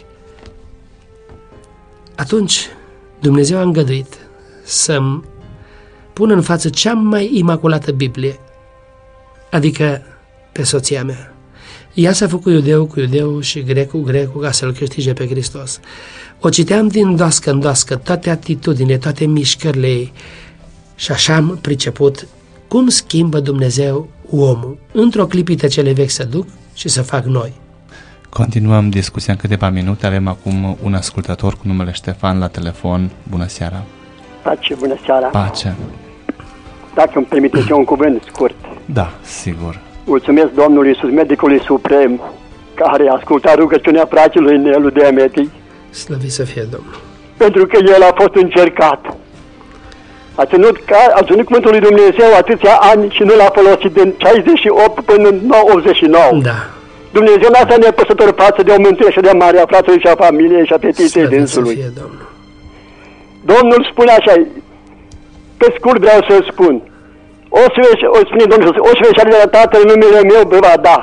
Atunci Dumnezeu a îngăduit să-mi pun în față cea mai imaculată Biblie, adică pe soția mea. Ea s-a făcut iudeu cu iudeu și grec cu grecu ca să-L câștige pe Hristos. O citeam din doască în doască, toate atitudinile, toate mișcările ei și așa am priceput cum schimbă Dumnezeu omul. Într-o clipită cele vechi să duc și să fac noi. Continuăm discuția în câteva minute. Avem acum un ascultător cu numele Ștefan la telefon. Bună seara! Pace, bună seara! Pace! dacă îmi permiteți un cuvânt scurt. Da, sigur. Mulțumesc Domnului Iisus, Medicului Suprem, care a ascultat rugăciunea fratelui Nelu Demetri, Slăvit să fie Domnul. pentru că el a fost încercat. A ținut cuvântul lui Dumnezeu atâția ani și nu l-a folosit din 68 până în 89. Da. Dumnezeu n-a stat nepăsător față de o mântuire și de mare a fratelui și a familiei și a fetiței Slăvit să dânsului. fie Domnul. Domnul spune așa, pe scurt vreau să spun, o spune Domnul, o sfârșire de la Tatăl în numele meu vă va da.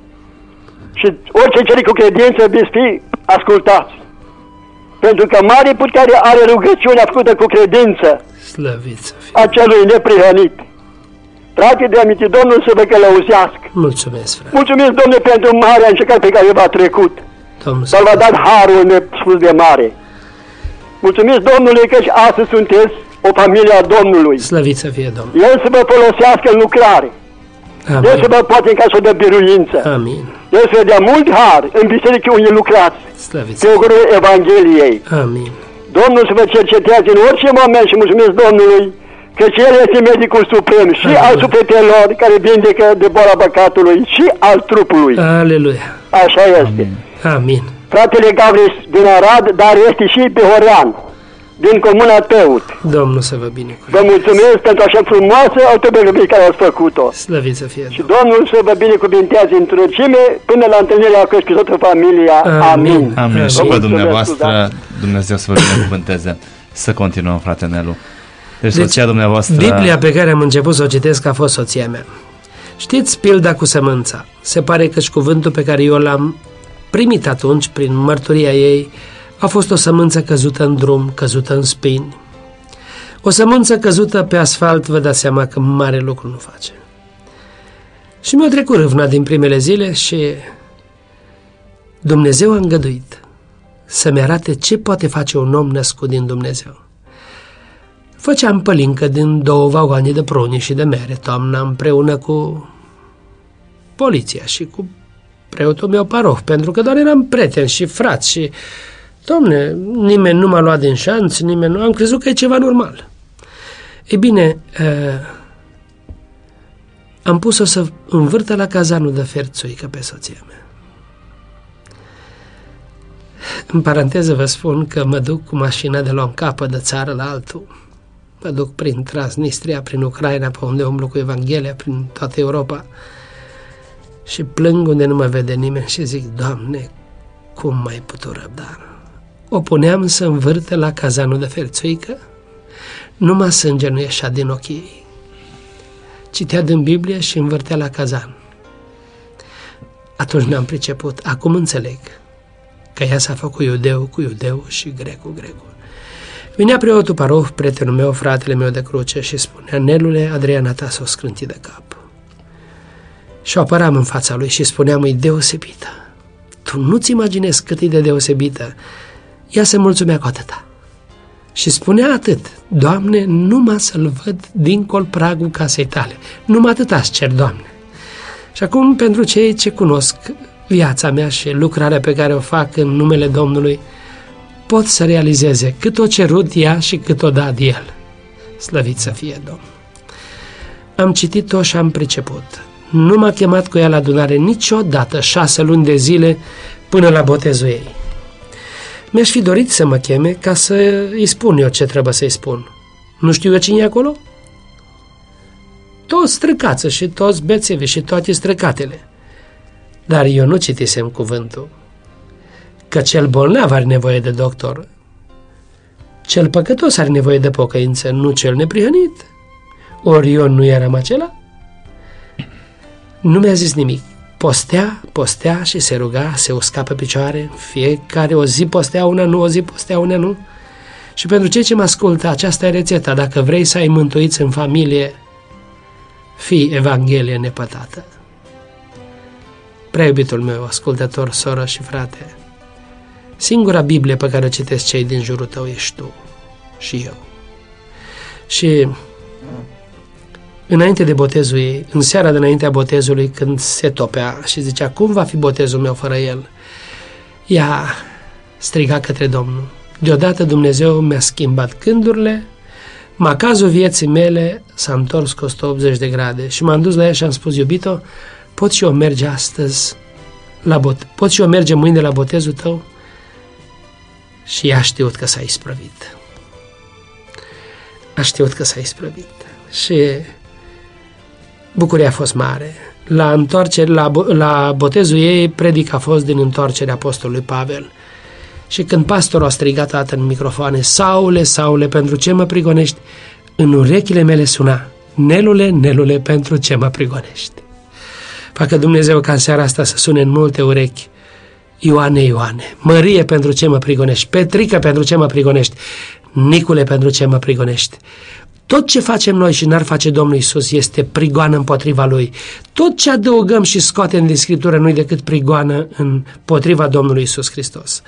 Și orice cere cu credință veți fi ascultați. Pentru că mare putere are rugăciunea făcută cu credință Slăvit să fie. a celui neprihănit. Frate de aminte, Domnul să vă călăuzească. Mulțumesc, frate. Mulțumesc, Domnule, pentru marea încercare pe care v-a trecut. Domnul să Dar v-a dat harul nespus de mare. Mulțumesc, Domnule, că și astăzi sunteți o familie a Domnului. Slăvit să fie Domnul. El să vă folosească în lucrare. El să Amin. vă poate în casă de biruință. Amin. El să vă dea mult har în biserică unde lucrați. Slăvit să Pe fie. ogorul Evangheliei. Amin. Domnul să vă cercetează în orice moment și mulțumesc Domnului că El este medicul suprem și Amin. al sufletelor care vindecă de boala păcatului și al trupului. Aleluia. Așa este. Amin. Fratele Gavris din Arad, dar este și pe Horean, din comuna Tăut. Domnul să vă Vă binecuvânteze. mulțumesc pentru așa frumoasă autobiografie care ați făcut-o. Slăvit să fie Și Domnul. Domnul să vă binecuvinteze în trăcime până la întâlnirea cu toată familia. Amin. Amin. Și pe Mulțumesc, dumneavoastră, da. Dumnezeu să vă binecuvânteze. Să continuăm, frate Nelu. Deci soția dumneavoastră... Biblia pe care am început să o citesc a fost soția mea. Știți pilda cu sămânța? Se pare că și cuvântul pe care eu l-am primit atunci, prin mărturia ei, a fost o sămânță căzută în drum, căzută în spini. O sămânță căzută pe asfalt, vă dați seama că mare lucru nu face. Și mi-a trecut râvna din primele zile și Dumnezeu a îngăduit să-mi arate ce poate face un om născut din Dumnezeu. Făceam pălincă din 2 vagoane de prune și de mere toamna împreună cu poliția și cu preotul meu paroh, pentru că doar eram prieteni și frați și, domne, nimeni nu m-a luat din șanț, nimeni nu... Am crezut că e ceva normal. Ei bine, am pus-o să învârtă la cazanul de ferțuică pe soția mea. În paranteză vă spun că mă duc cu mașina de la un capăt de țară la altul. Mă duc prin Transnistria, prin Ucraina, pe unde umblu cu Evanghelia, prin toată Europa. Și plâng unde nu mă vede nimeni și zic, Doamne, cum mai putut răbda? O puneam să învârte la cazanul de ferțuică, numai sânge nu ieșea din ochii ei. Citea din Biblie și învârtea la cazan. Atunci n-am priceput, acum înțeleg că ea s-a făcut iudeu cu iudeu și grec cu grecul. Vinea preotul paroh, prietenul meu, fratele meu de cruce și spunea, Nelule, Adriana ta s-o scrânti de cap. Și o apăram în fața lui și spuneam, e deosebită. Tu nu-ți imaginezi cât e de deosebită. Ea se mulțumea cu atâta. Și spunea atât, Doamne, numai să-l văd dincolo pragul casei tale. Numai atât aș cer, Doamne. Și acum, pentru cei ce cunosc viața mea și lucrarea pe care o fac în numele Domnului, pot să realizeze cât o cerut ea și cât o dat el. Slăvit să fie Domnul. Am citit-o și am priceput. Nu m-a chemat cu ea la adunare niciodată 6 luni de zile până la botezul ei. Mi-aș fi dorit să mă cheme ca să îi spun eu ce trebuie să-i spun. Nu știu eu cine e acolo? Toți străcață și toți bețevi și toate străcatele. Dar eu nu citisem cuvântul. Că cel bolnav are nevoie de doctor. Cel păcătos are nevoie de pocăință, nu cel neprihănit. Ori eu nu eram acela? Nu mi-a zis nimic. Postea și se ruga, se usca pe picioare, fiecare o zi postea una, nu o zi postea una, nu. Și pentru cei ce mă ascultă, aceasta e rețeta. Dacă vrei să ai mântuiți în familie, fii Evanghelie nepătată. Prea iubitul meu, ascultător, soră și frate, singura Biblie pe care o citesc cei din jurul tău ești tu și eu. Și înainte de botezul ei, în seara de înaintea botezului, când se topea și zicea, cum va fi botezul meu fără el? Ea striga către Domnul. Deodată Dumnezeu mi-a schimbat gândurile, Macazul vieții mele s-a întors cu 180 de grade și m-am dus la ea și am spus: iubito, pot și eu merge astăzi pot și eu merge mâine la botezul tău? Și ea a știut că s-a isprăvit. A știut că s-a isprăvit. Și bucuria a fost mare. La botezul ei, predica a fost din întoarcerea apostolului Pavel. Și când pastorul a strigat atât în microfoane: Saule, Saule, pentru ce mă prigonești? În urechile mele suna: Nelule, Nelule, pentru ce mă prigonești? Facă Dumnezeu ca în seara asta să sune în multe urechi: Ioane, Ioane, Mărie, pentru ce mă prigonești? Petrică, pentru ce mă prigonești? Nicule, pentru ce mă prigonești? Tot ce facem noi și n-ar face Domnul Iisus este prigoană împotriva Lui. Tot ce adăugăm și scoatem din Scriptură nu-i decât prigoană împotriva Domnului Iisus Hristos.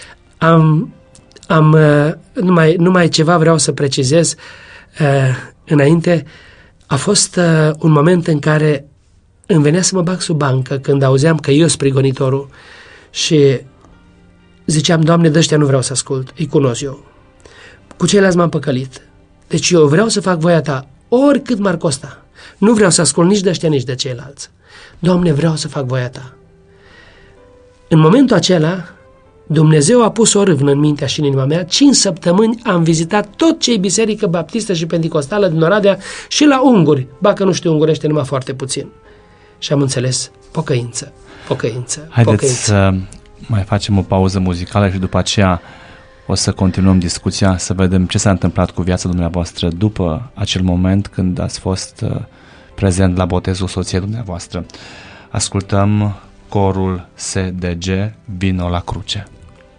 Numai ceva vreau să precizez înainte. A fost un moment în care îmi venea să mă bag sub bancă când auzeam că eu sunt prigonitorul și ziceam: Doamne, de ăștia nu vreau să ascult, îi cunosc eu. Cu ceilalți m-am păcălit. Deci eu vreau să fac voia ta, oricât m-ar costa. Nu vreau să ascult nici de ăștia, nici de ceilalți. Doamne, vreau să fac voia ta. În momentul acela, Dumnezeu a pus o râvnă în mintea și în inima mea. 5 săptămâni am vizitat tot ce-i biserică baptistă și pentecostală din Oradea și la unguri, ba că nu știu ungurește numai foarte puțin. Și am înțeles: pocăință, pocăință, Haideți pocăință. să mai facem o pauză muzicală și după aceea o să continuăm discuția, să vedem ce s-a întâmplat cu viața dumneavoastră după acel moment când ați fost prezent la botezul soției dumneavoastră. Ascultăm corul SDG, Vino la cruce.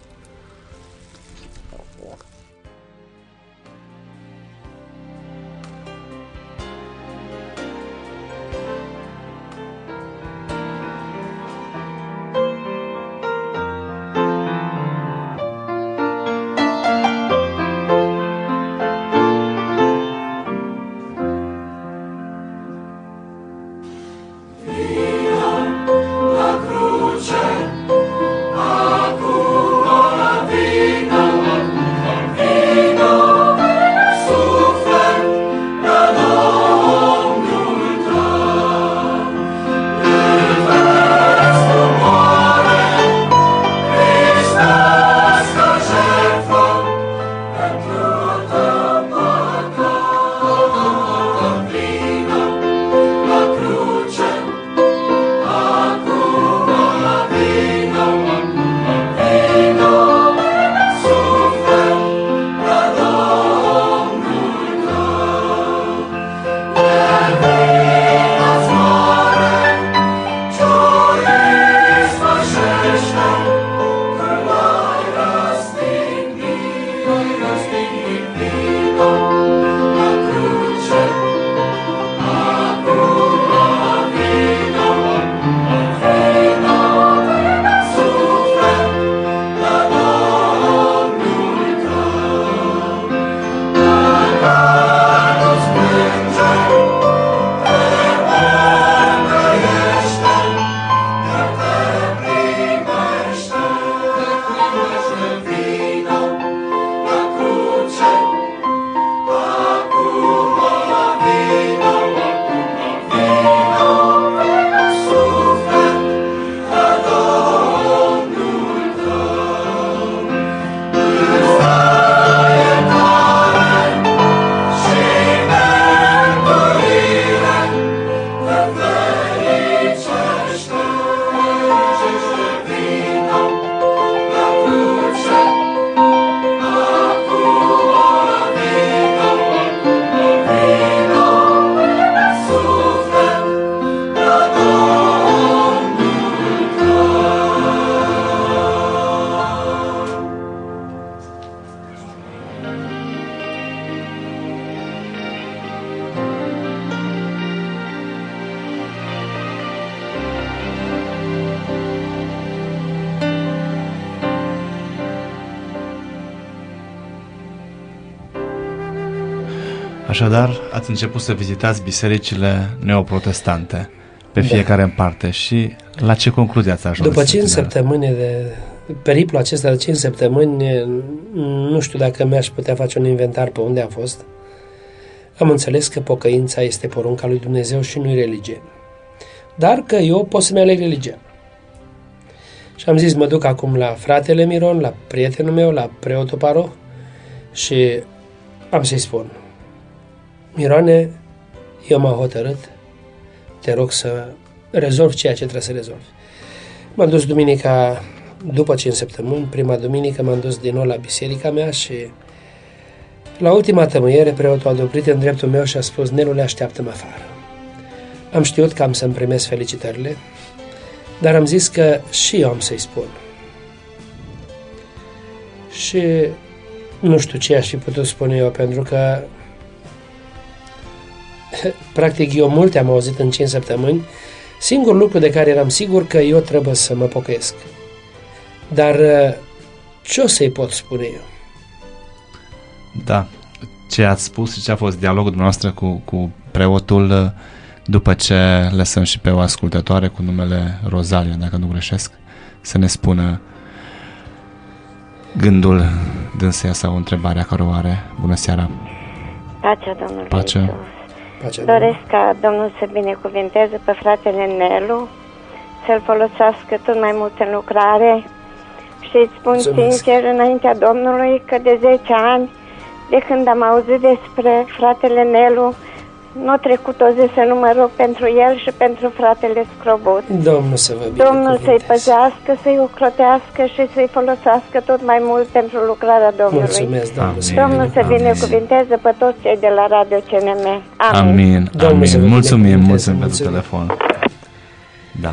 Așadar, ați început să vizitați bisericile neoprotestante pe fiecare în parte și la ce concluzie ați ajuns? După 5 săptămâni de periplul acesta de 5 săptămâni, nu știu dacă mi-aș putea face un inventar pe unde am fost. am înțeles că pocăința este porunca lui Dumnezeu și nu-i religie. Dar că eu pot să-mi aleg religia. Și am zis, mă duc acum la fratele Miron, la prietenul meu, la preotul Paroh și am să-i spun: Miroane, eu m-am hotărât, te rog să rezolvi ceea ce trebuie să rezolvi. M-am dus duminica, după 5 săptămâni, prima duminică m-am dus din nou la biserica mea și la ultima tămâiere preotul a oprit în dreptul meu și a spus: Nelule, așteaptă-mă afară. Am știut că am să-mi primesc felicitările, dar am zis că și eu am să-i spun. Și nu știu ce aș fi putut spune eu, pentru că practic eu multe am auzit în 5 săptămâni. Singurul lucru de care eram sigur că eu trebuie să mă pocăiesc. Dar ce o să-i pot spune eu? Da. Ce ați spus și ce a fost dialogul dumneavoastră cu preotul, după ce lăsăm și pe o ascultătoare cu numele Rozalia, dacă nu greșesc, să ne spună gândul dânseia sau întrebarea care o are. Bună seara! Pacea Domnului Pace. Iisus. Pace, Doresc ca Domnul să binecuvinteze pe fratele Nelu, să-l folosească tot mai mult în lucrare și îți spun sincer înaintea Domnului că de 10 ani, de când am auzit despre fratele Nelu, nu a trecut o zi să nu mă rog pentru el și pentru fratele Scrobot. Domnul să vă binecuvinteze. Domnul să-i păzească, să-i ocrotească și să-i folosească tot mai mult pentru lucrarea Domnului. Mulțumesc, Domnul. Domnul să binecuvinteze pe toți cei de la Radio CNM. Amin. Amin. Domnul să vă Mulțumim binecuvânteze. pentru telefon. Da.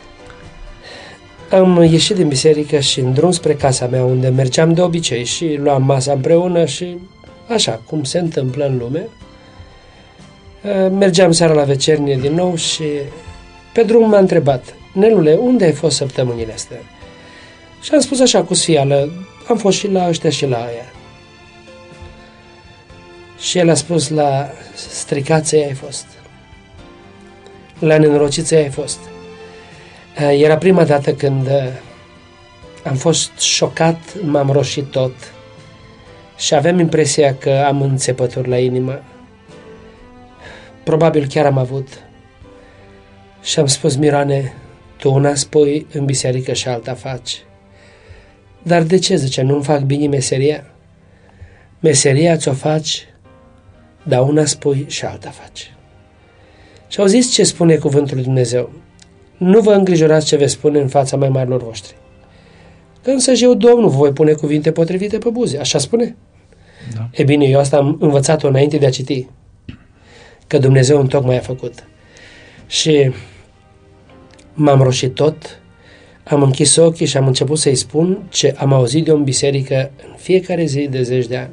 Am ieșit din biserică și în drum spre casa mea, unde mergeam de obicei și luam masa împreună și așa, cum se întâmplă în lume, mergeam seara la vecernie din nou și pe drum m-a întrebat: Nelule, unde ai fost săptămânile astea? Și am spus așa cu sfială: am fost și la ăștia și la aia. Și el a spus: la stricaței ai fost, la nenorociței ai fost. Era prima dată când am fost șocat, m-am roșit tot și aveam impresia că am înțepături la inimă. Probabil chiar am avut. Și am spus: Miroane, tu una spui în biserică și alta faci. Dar de ce, zice, nu-mi fac bine meseria? Meseria ți-o faci, dar una spui și alta faci. Și auziți ce spune cuvântul lui Dumnezeu: nu vă îngrijorați ce veți spune în fața mai marilor voștri, că însăși eu, Domnul, vă voi pune cuvinte potrivite pe buze. Așa spune? Da. E bine, eu asta am învățat-o înainte de a citi, că Dumnezeu întocmai a făcut. Și m-am roșit tot, am închis ochii și am început să-i spun ce am auzit eu în biserică în fiecare zi de 10 de ani.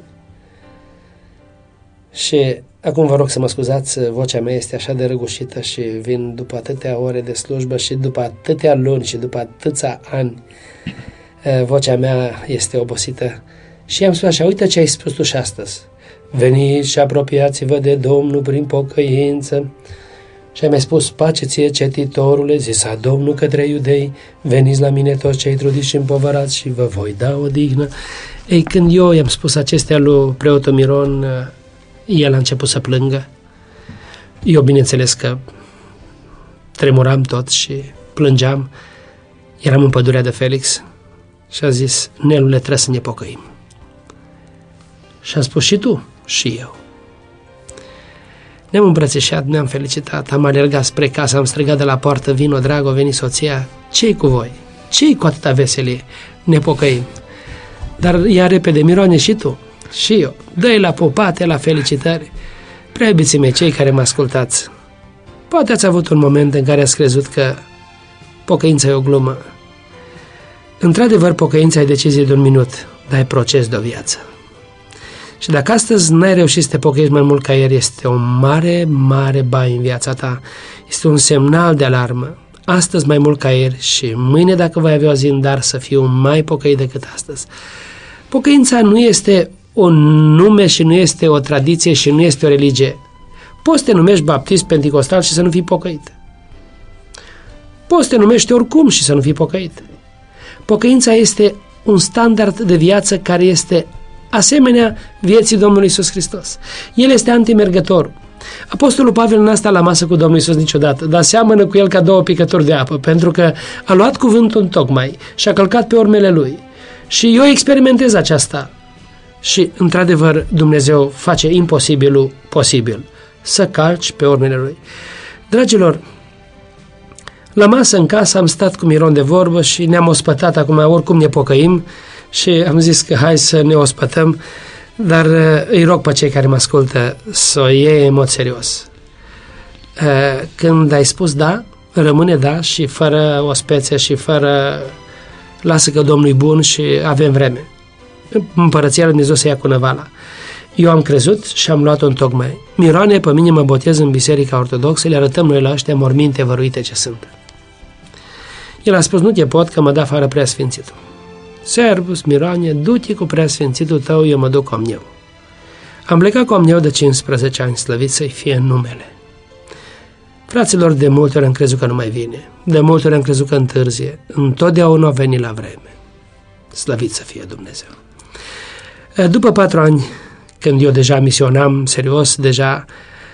Și acum vă rog să mă scuzați, vocea mea este așa de răgușită și vin după atâtea ore de slujbă și după atâtea luni și după atâția ani, vocea mea este obosită. Și i-am spus așa: uite ce ai spus tu și astăzi. Veniți și apropiați-vă de Domnul prin pocăință. Și ai mai spus: pace ție, cetitorule, zisa Domnul către iudei, veniți la mine toți cei trudiți și împovărați și vă voi da odihnă. Ei, când eu i-am spus acestea lui preotul Miron, el a început să plângă. Eu, bineînțeles că tremuram tot și plângeam. Eram în pădurea de Felix și a zis: Nelule, trebuie să ne pocăim. Și am spus: și tu? Și eu. Ne-am îmbrățișat, ne-am felicitat, am alergat spre casă, am strigat de la poartă: vino, dragă, veni soția, ce-i cu voi? Ce-i cu atâta veselie? Ne pocăim. Dar ia repede: Miroane, și tu? Și eu. Dă-i la popate, la felicitări. Prea iubiții mei, cei care mă ascultați, poate ați avut un moment în care ați crezut că pocăința e o glumă. Într-adevăr, pocăința e decizie de un minut, dar e proces de o viață. Și dacă astăzi n-ai reușit să te pocăiești mai mult ca ieri, este o mare, mare baie în viața ta. Este un semnal de alarmă. Astăzi mai mult ca ieri și mâine, dacă voi avea o zi în dar, să fiu mai pocăit decât astăzi. Pocăința nu este un nume și nu este o tradiție și nu este o religie. Poți să te numești baptist, penticostal și să nu fii pocăit. Poți să te numești oricum și să nu fii pocăit. Pocăința este un standard de viață care este asemenea vieții Domnului Iisus Hristos. El este antimergătorul. Apostolul Pavel n-a stat la masă cu Domnul Iisus niciodată, dar seamănă cu el ca două picături de apă, pentru că a luat cuvântul întocmai și a călcat pe urmele lui. Și eu experimentez aceasta. Și, într-adevăr, Dumnezeu face imposibilul posibil, să calci pe urmele lui. Dragilor, la masă în casă am stat cu Miron de vorbă și ne-am ospătat, acum oricum ne pocăim și am zis că hai să ne ospătăm, dar îi rog pe cei care mă ascultă să o iei în mod serios. Când ai spus da, rămâne da și fără ospețe și fără lasă că Domnul e bun și avem vreme. Împărăția lui Dumnezeu să ia cu năvala. Eu am crezut și am luat-o întocmai. Miroane, pe mine mă botez în Biserica Ortodoxă, le arătăm noi la ăștia morminte văruite ce sunt. El a spus, nu te pot că mă da afară preasfințitul. Servus, Miroane, du-te cu preasfințitul tău, eu mă duc cu amneu. Am plecat cu amneu de 15 ani, slăvit să-i fie numele. Fraților, de multe ori am crezut că nu mai vine, de multe ori am crezut că întârzie, întotdeauna a venit la vreme. Slăvit să fie Dumnezeu. După 4 ani, când eu deja misionam serios, deja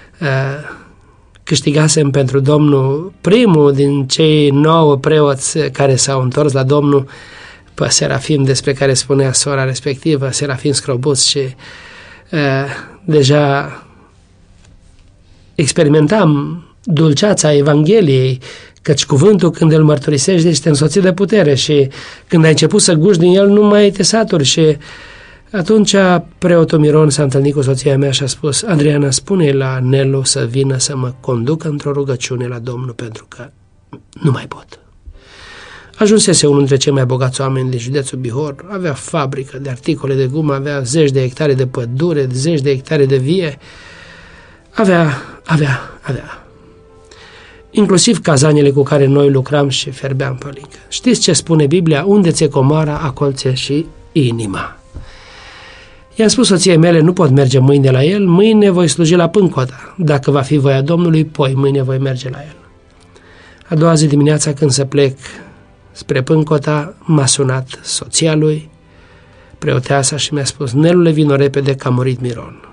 câștigasem pentru Domnul primul din cei 9 preoți care s-au întors la Domnul, pe Serafim, despre care spunea sora respectivă, Serafim Scrobuț, și deja experimentam dulceața Evangheliei, căci cuvântul când îl mărturisești este însoțit de putere și când ai început să guști din el nu mai te saturi. Și atunci preotul Miron s-a întâlnit cu soția mea și a spus, Adriana, spune la Nelu să vină să mă conducă într-o rugăciune la Domnul pentru că nu mai pot. Ajunsese unul dintre cei mai bogați oameni din județul Bihor, avea fabrică de articole de gumă, avea 10 de hectare de pădure, 10 de hectare de vie, avea. Inclusiv cazanele cu care noi lucram și ferbeam pălincă. Știți ce spune Biblia? Unde ți-e comara, acolo ți-e și inima. I-am spus soției mele, nu pot merge mâine la el, mâine voi sluji la Pâncota. Dacă va fi voia Domnului, poi mâine voi merge la el. A doua zi dimineața, când să plec spre Pâncota, m-a sunat soția lui, preoteasa, și mi-a spus, Nelule, vino repede că a murit Miron.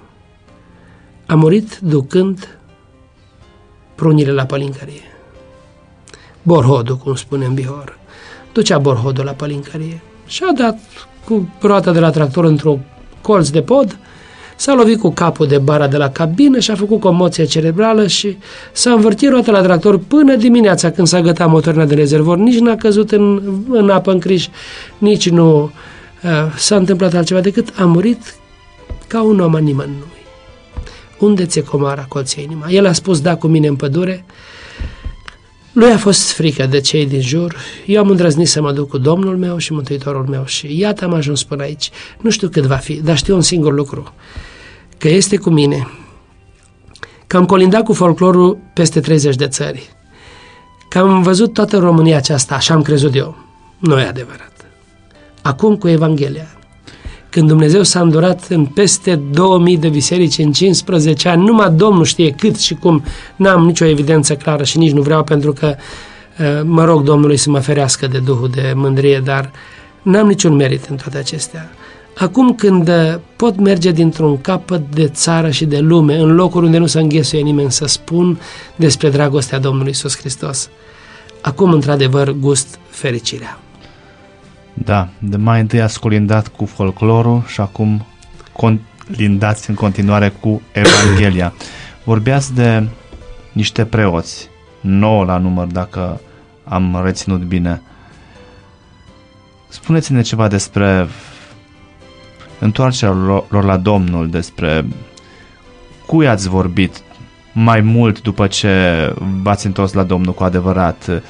A murit ducând prunile la pălincărie. Borhodul, cum spune în Bihor. Ducea borhodul la pălincărie și a dat cu roata de la tractor într-o colț de pod, s-a lovit cu capul de bara de la cabină și a făcut comoție cerebrală și s-a învârtit roata la tractor până dimineața când s-a gătat motorina de rezervor. Nici n-a căzut în apă în criș, nici nu s-a întâmplat altceva decât a murit ca un om a nimănui. Unde ți-e comara, colție inima? El a spus da cu mine în pădure. Lui a fost frică de cei din jur. Eu am îndrăznit să mă duc cu Domnul meu și Mântuitorul meu și iată am ajuns până aici. Nu știu cât va fi, dar știu un singur lucru, că este cu mine, că am colindat cu folclorul peste 30 de țări, că am văzut toată România aceasta, așa am crezut eu. Nu e adevărat. Acum cu Evanghelia, când Dumnezeu s-a îndurat în peste 2000 de biserici în 15 ani, numai Domnul știe cât și cum, n-am nicio evidență clară și nici nu vreau, pentru că mă rog Domnului să mă ferească de duhul de mândrie, dar n-am niciun merit în toate acestea. Acum când pot merge dintr-un capăt de țară și de lume, în locuri unde nu se înghesuie nimeni, să spun despre dragostea Domnului Iisus Hristos, acum într-adevăr gust fericirea. Da, de mai întâi ați colindat cu folclorul și acum colindați în continuare cu Evanghelia. Vorbeați de niște preoți, 9 la număr, dacă am reținut bine. Spuneți-ne ceva despre întoarcerea lor la Domnul, despre cui ați vorbit mai mult după ce v-ați întors la Domnul cu adevărat.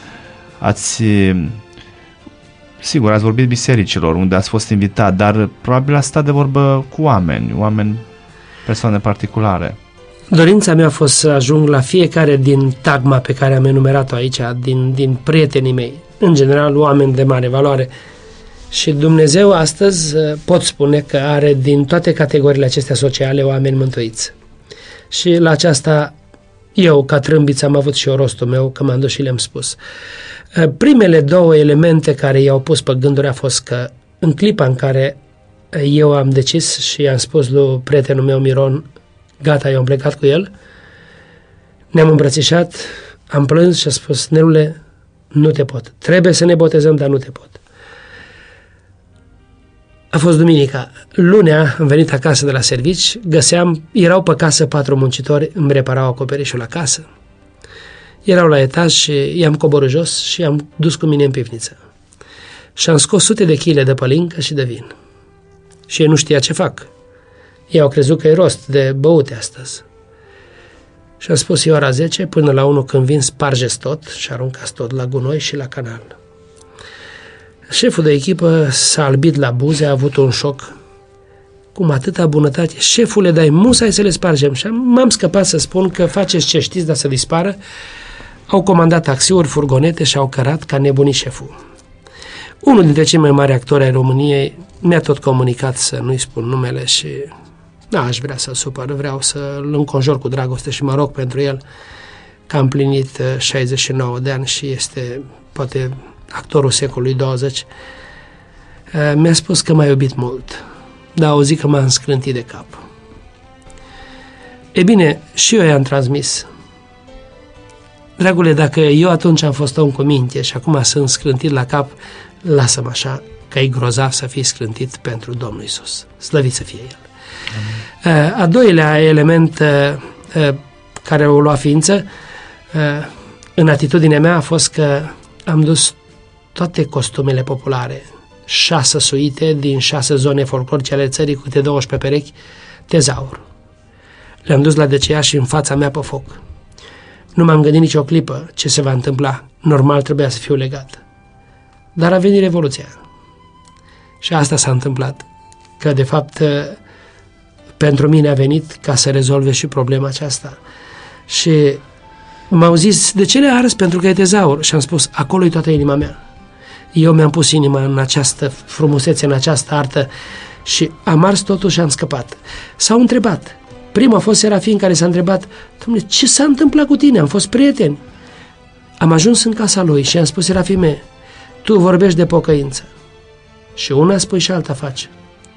Sigur, ați vorbit bisericilor unde ați fost invitat, dar probabil ați stat de vorbă cu oameni, persoane particulare. Dorința mea a fost să ajung la fiecare din tagma pe care am enumerat-o aici, din prietenii mei, în general oameni de mare valoare. Și Dumnezeu astăzi pot spune că are din toate categoriile acestea sociale oameni mântuiți. Și la aceasta eu, ca trâmbiță, am avut și eu rostul meu, că m-am dus și le-am spus. Primele 2 elemente care i-au pus pe gânduri a fost că în clipa în care eu am decis și am spus lui prietenul meu Miron, gata, eu am plecat cu el, ne-am îmbrățișat, am plâns și a spus, Nelule, nu te pot. Trebuie să ne botezăm, dar nu te pot. A fost duminica. Lunea am venit acasă de la servici, erau pe casă 4 muncitori, îmi reparau acoperișul la casă. Erau la etaj și i-am coborât jos și i-am dus cu mine în pivniță. Și am scos sute de chile de pălincă și de vin. Și ei nu știa ce fac. Ei au crezut că e rost de băute astăzi. Și am spus, e ora 10, până la 1 când vin, spargeți tot și aruncați tot la gunoi și la canal. Șeful de echipă s-a albit la buze, a avut un șoc. Cum atâta bunătate, șefule, dai musai să le spargem. Și m-am scăpat să spun că faceți ce știți, dar să dispară. Au comandat taxiuri, furgonete și au cărat ca nebunii șeful. Unul dintre cei mai mari actori ai României mi-a tot comunicat să nu-i spun numele și aș vrea să-l supăr, vreau să-l înconjur cu dragoste și mă rog pentru el că a împlinit 69 de ani și este poate actorul secolului 20. Mi-a spus că m-a iubit mult, dar au zis că m-a înscrântit de cap. E bine, și eu i-am transmis. Dragule, dacă eu atunci am fost om cu minte și acum sunt scrântit la cap, lasă-mă așa, că e grozav să fii scrântit pentru Domnul Iisus. Slăvit să fie El. A doilea element care o lua ființă în atitudinea mea a fost că am dus toate costumele populare, 6 suite din 6 zone folclorice ale țării cu câte 12 perechi, tezaur. Le-am dus la DCA și în fața mea pe foc. Nu m-am gândit nicio clipă ce se va întâmpla. Normal trebuia să fiu legat. Dar a venit Revoluția. Și asta s-a întâmplat. Că de fapt pentru mine a venit ca să rezolve și problema aceasta. Și m-au zis, de ce le ars? Pentru că e tezaur. Și am spus, acolo e toată inima mea. Eu mi-am pus inima în această frumusețe, în această artă și am ars totul și am scăpat. S-au întrebat. Prima a fost Serafin care s-a întrebat, Doamne, ce s-a întâmplat cu tine? Am fost prieteni. Am ajuns în casa lui și am spus, Serafime, tu vorbești de pocăință. Și una spui și alta faci.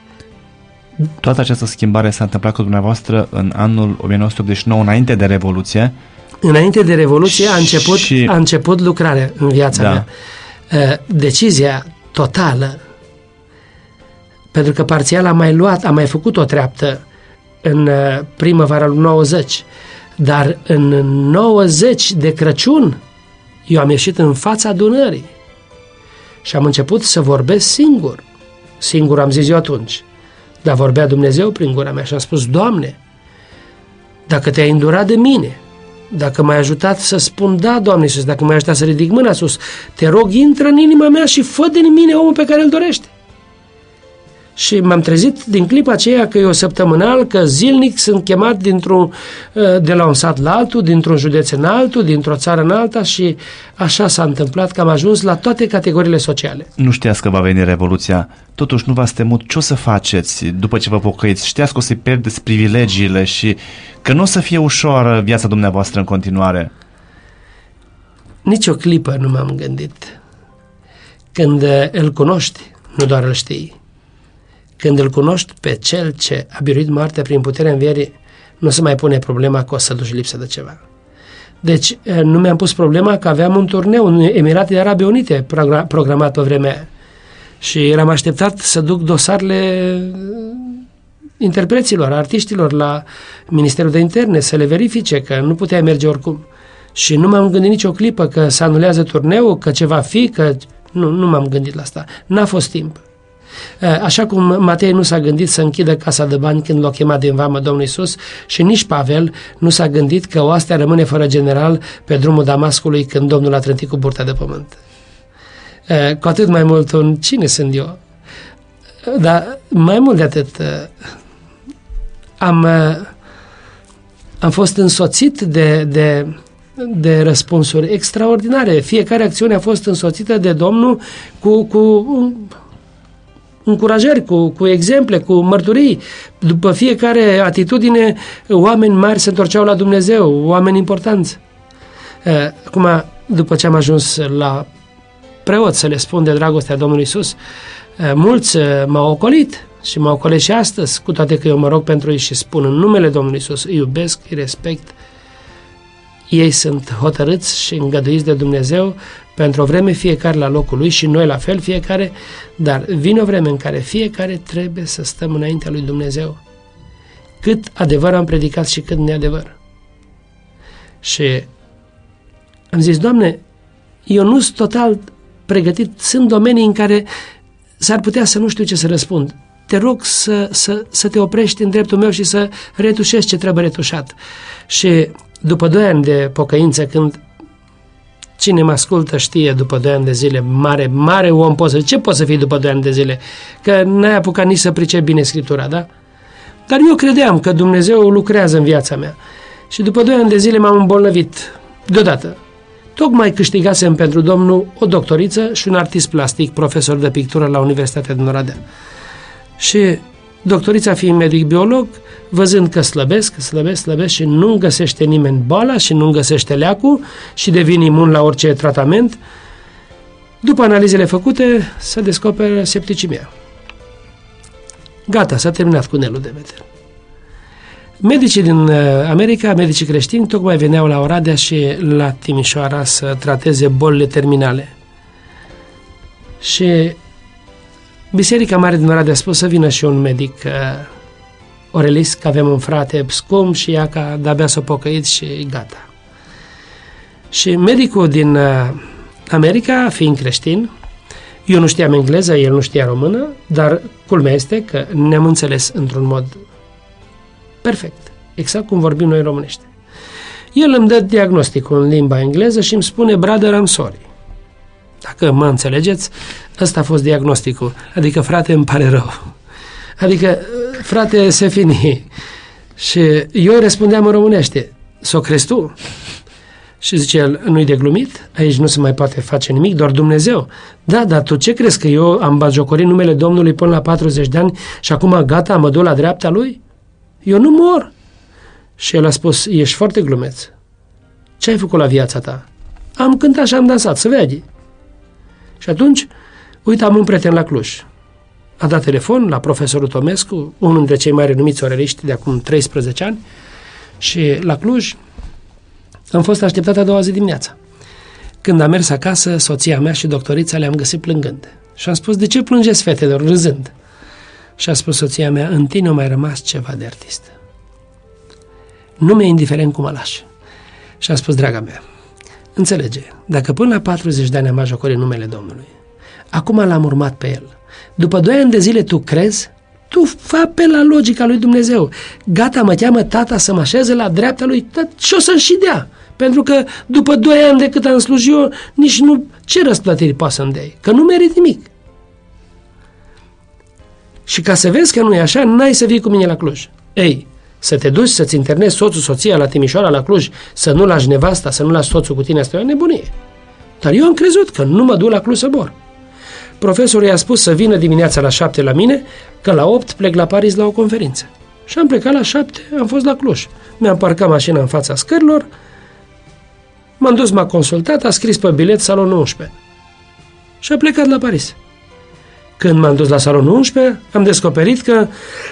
Toată această schimbare s-a întâmplat cu dumneavoastră în anul 1989, înainte de Revoluție. Înainte de Revoluție a început lucrarea în viața mea. Decizia totală, pentru că parțial am mai făcut o treaptă în primăvara lui 90, dar în 90 de Crăciun eu am ieșit în fața adunării și am început să vorbesc singur. Singur am zis eu atunci, dar vorbea Dumnezeu prin gura mea și am spus, Doamne, dacă te-ai îndurat de mine, dacă m-ai ajutat să spun da, Doamne Iisus, dacă m-ai ajutat să ridic mâna sus, te rog, intră în inima mea și fă din mine omul pe care îl dorește. Și m-am trezit din clipa aceea că eu săptămânal, că zilnic sunt chemat de la un sat la altul, dintr-un județ în altul, dintr-o țară în alta și așa s-a întâmplat că am ajuns la toate categoriile sociale. Nu știați că va veni Revoluția, totuși nu v-ați temut ce o să faceți după ce vă pocăiți? Știați că o să-i pierdeți privilegiile și că nu o să fie ușoară viața dumneavoastră în continuare? Nici o clipă nu m-am gândit. Când îl cunoști, nu doar îl știi. Când îl cunoști pe cel ce a biruit moartea prin puterea învierii, nu se mai pune problema că o să duci lipsă de ceva. Deci nu mi-am pus problema că aveam un turneu în Emiratele Arabe Unite programat pe vremea aia. Și eram așteptat să duc dosarele interpreților, artiștilor la Ministerul de Interne, să le verifice că nu putea merge oricum. Și nu m-am gândit nicio clipă că se anulează turneul, că ce va fi, că... Nu m-am gândit la asta. N-a fost timp. Așa cum Matei nu s-a gândit să închidă casa de bani când l-a chemat din vamă Domnul Iisus și nici Pavel nu s-a gândit că oastea rămâne fără general pe drumul Damascului când Domnul a trântit cu burta de pământ. Cu atât mai mult cine sunt eu? Dar mai mult de atât am fost însoțit de răspunsuri extraordinare. Fiecare acțiune a fost însoțită de Domnul cu încurajări, cu exemple, cu mărturii. După fiecare atitudine, oameni mari se întorceau la Dumnezeu, oameni importanți. Acum, după ce am ajuns la preot să le spun de dragostea Domnului Iisus. Mulți m-au ocolit și m-au ocolit și astăzi, cu toate că eu mă rog pentru ei și spun în numele Domnului Iisus, îi iubesc, îi respect. Ei sunt hotărâți și îngăduiți de Dumnezeu pentru o vreme, fiecare la locul lui și noi la fel fiecare, dar vine o vreme în care fiecare trebuie să stăm înaintea lui Dumnezeu. Cât adevăr am predicat și cât neadevăr. Și am zis, Doamne, eu nu sunt total pregătit, sunt domenii în care s-ar putea să nu știu ce să răspund. Te rog să te oprești în dreptul meu și să retușezi ce trebuie retușat. Și după 2 ani de pocăință, când cine mă ascultă știe, după 2 ani de zile, mare om poți să zici, ce poți să fii după 2 ani de zile? Că n-ai apucat nici să pricepi bine Scriptura, da? Dar eu credeam că Dumnezeu lucrează în viața mea. Și după 2 ani de zile m-am îmbolnăvit deodată. Tocmai câștigasem pentru Domnul o doctoriță și un artist plastic, profesor de pictură la Universitatea din Oradea. Și doctorița fiind medic-biolog, văzând că slăbesc și nu găsește nimeni boala și nu găsește leacul și devine imun la orice tratament, după analizele făcute, se descoperă septicemia. Gata, s-a terminat cu Nelu Demeter. Medicii din America, medicii creștini, tocmai veneau la Oradea și la Timișoara să trateze bolile terminale. Și Biserica Mare din Oradea a spus să vină și un medic orelist, că avem un frate scump și ea că de-abia s-a pocăit și gata. Și medicul din America, fiind creștin, eu nu știam engleză, el nu știa română, dar culmea este că ne-am înțeles într-un mod perfect, exact cum vorbim noi românește. El îmi dă diagnosticul în limba engleză și îmi spune, brother, I'm sorry. Dacă mă înțelegeți, ăsta a fost diagnosticul. Adică, frate, îmi pare rău. Adică, frate, se fini. Și eu răspundeam în românește, s-o crezi tu? Și zice el, nu-i de glumit? Aici nu se mai poate face nimic, doar Dumnezeu. Da, dar tu ce crezi, că eu am batjocorit numele Domnului până la 40 de ani și acum gata, mă duc la dreapta lui? Eu nu mor. Și el a spus, ești foarte glumeț. Ce ai făcut la viața ta? Am cântat și am dansat, să vezi. Și atunci, uite, am un prieten la Cluj. A dat telefon la profesorul Tomescu, unul dintre cei mai renumiți oreliști de acum 13 ani, și la Cluj am fost așteptat a doua zi dimineața. Când am mers acasă, soția mea și doctorița le-am găsit plângând. Și am spus, de ce plângeți, fetelor, râzând? Și a spus soția mea, în tine a mai rămas ceva de artist. Nu mi-e indiferent cum mă lași. Și am spus, draga mea, înțelege, dacă până la 40 de ani am bajocorit numele Domnului, acum l-am urmat pe el. După 2 ani de zile tu crezi? Tu fă pe la logica lui Dumnezeu. Gata, mă cheamă tata să mă așeze la dreapta lui și o să-mi și dea. Pentru că după 2 ani de cât am slujit eu, nici nu ce răsplătiri poate să-mi dai, că nu merit nimic. Și ca să vezi că nu e așa, n-ai să vii cu mine la Cluj. Ei, să te duci să-ți internezi soțul, soția la Timișoara, la Cluj, să nu lași nevasta, să nu lași soțul cu tine, asta e o nebunie. Dar eu am crezut că nu mă duc la Cluj să mor. Profesorul i-a spus să vină dimineața la 7 la mine, că la 8 plec la Paris la o conferință. Și am plecat la 7, am fost la Cluj. Mi-am parcat mașina în fața scărilor, m-am dus, m-a consultat, a scris pe bilet salonul 11. Și a plecat la Paris. Când m-am dus la salonul 11, am descoperit că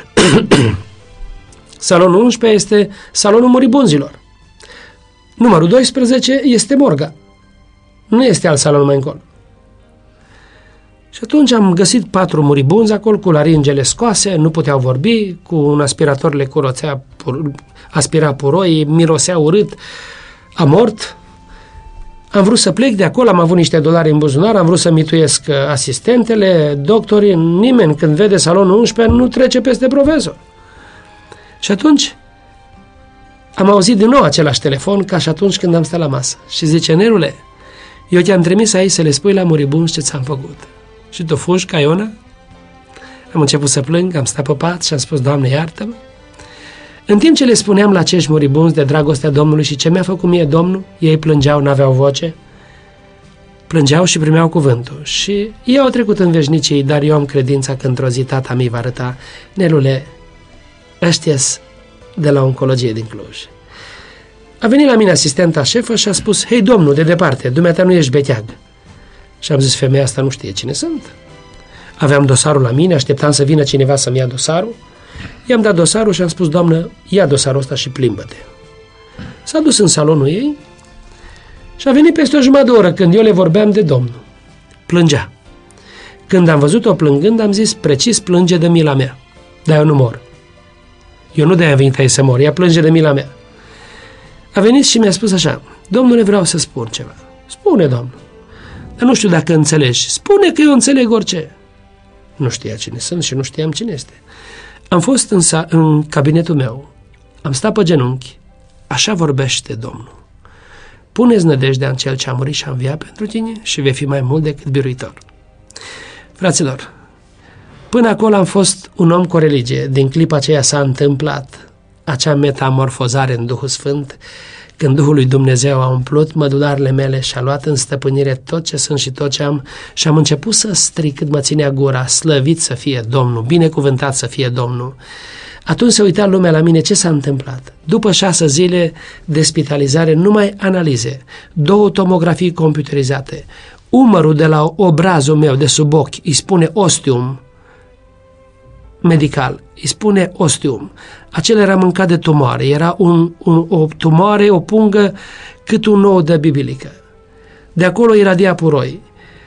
salonul 11 este salonul moribunzilor. Numărul 12 este morga. Nu este alt salon mai încolo. Și atunci am găsit 4 moribunzi acolo, cu laringele scoase, nu puteau vorbi, cu un aspirator le curățea, aspira puroi, mirosea urât, a mort. Am vrut să plec de acolo, am avut niște dolari în buzunar, am vrut să mituiesc asistentele, doctorii, nimeni când vede salonul 11 nu trece peste profesor. Și atunci am auzit din nou același telefon ca și atunci când am stat la masă. Și zice, Nerule, eu te-am trimis aici să le spui la moribunzi ce ți-am făcut. Și tu fugi ca Iona? Am început să plâng, am stat pe pat și am spus, Doamne, iartă-mă. În timp ce le spuneam la acești moribunzi de dragostea Domnului și ce mi-a făcut mie Domnul, ei plângeau, n-aveau voce, plângeau și primeau cuvântul. Și ei au trecut în veșnicii, dar eu am credința că într-o zi tata mi va arăta, Nelule, ăștia-s de la oncologie din Cluj. A venit la mine asistenta șefă și a spus, hei, domnul, de departe, dumneata nu ești beteag. Și am zis, femeia asta nu știe cine sunt. Aveam dosarul la mine, așteptam să vină cineva să-mi ia dosarul. I-am dat dosarul și am spus, doamnă, ia dosarul ăsta și plimbă-te. S-a dus în salonul ei și a venit peste o jumătate de oră când eu le vorbeam de Domnul. Plângea. Când am văzut-o plângând, am zis, precis plânge de mila mea. Dar eu nu mor. Eu nu de-aia am venit aici să mor, ea plânge de mila mea. A venit și mi-a spus așa, domnule, vreau să spun ceva. Spune, Domnul. Dar nu știu dacă înțelegi. Spune că eu înțeleg orice. Nu știa cine sunt și nu știam cine este. Am fost în cabinetul meu. Am stat pe genunchi. Așa vorbește Domnul. Pune-ți nădejdea în Cel ce a murit și a înviat pentru tine și vei fi mai mult decât biruitor. Fraților, până acolo am fost un om cu o religie. Din clipa aceea s-a întâmplat acea metamorfozare în Duhul Sfânt, când Duhul lui Dumnezeu a umplut mădularele mele și a luat în stăpânire tot ce sunt și tot ce am și am început să strig cât mă ținea gura, slăvit să fie Domnul, binecuvântat să fie Domnul. Atunci se uita lumea la mine ce s-a întâmplat. După 6 zile de spitalizare, numai analize, 2 tomografii computerizate, umărul de la obrazul meu de sub ochi îi spune ostium medical, îi spune ostium. Acela era mâncat de tumoare, era o tumoare, o pungă cât un ou de bibilică. De acolo iradia puroi.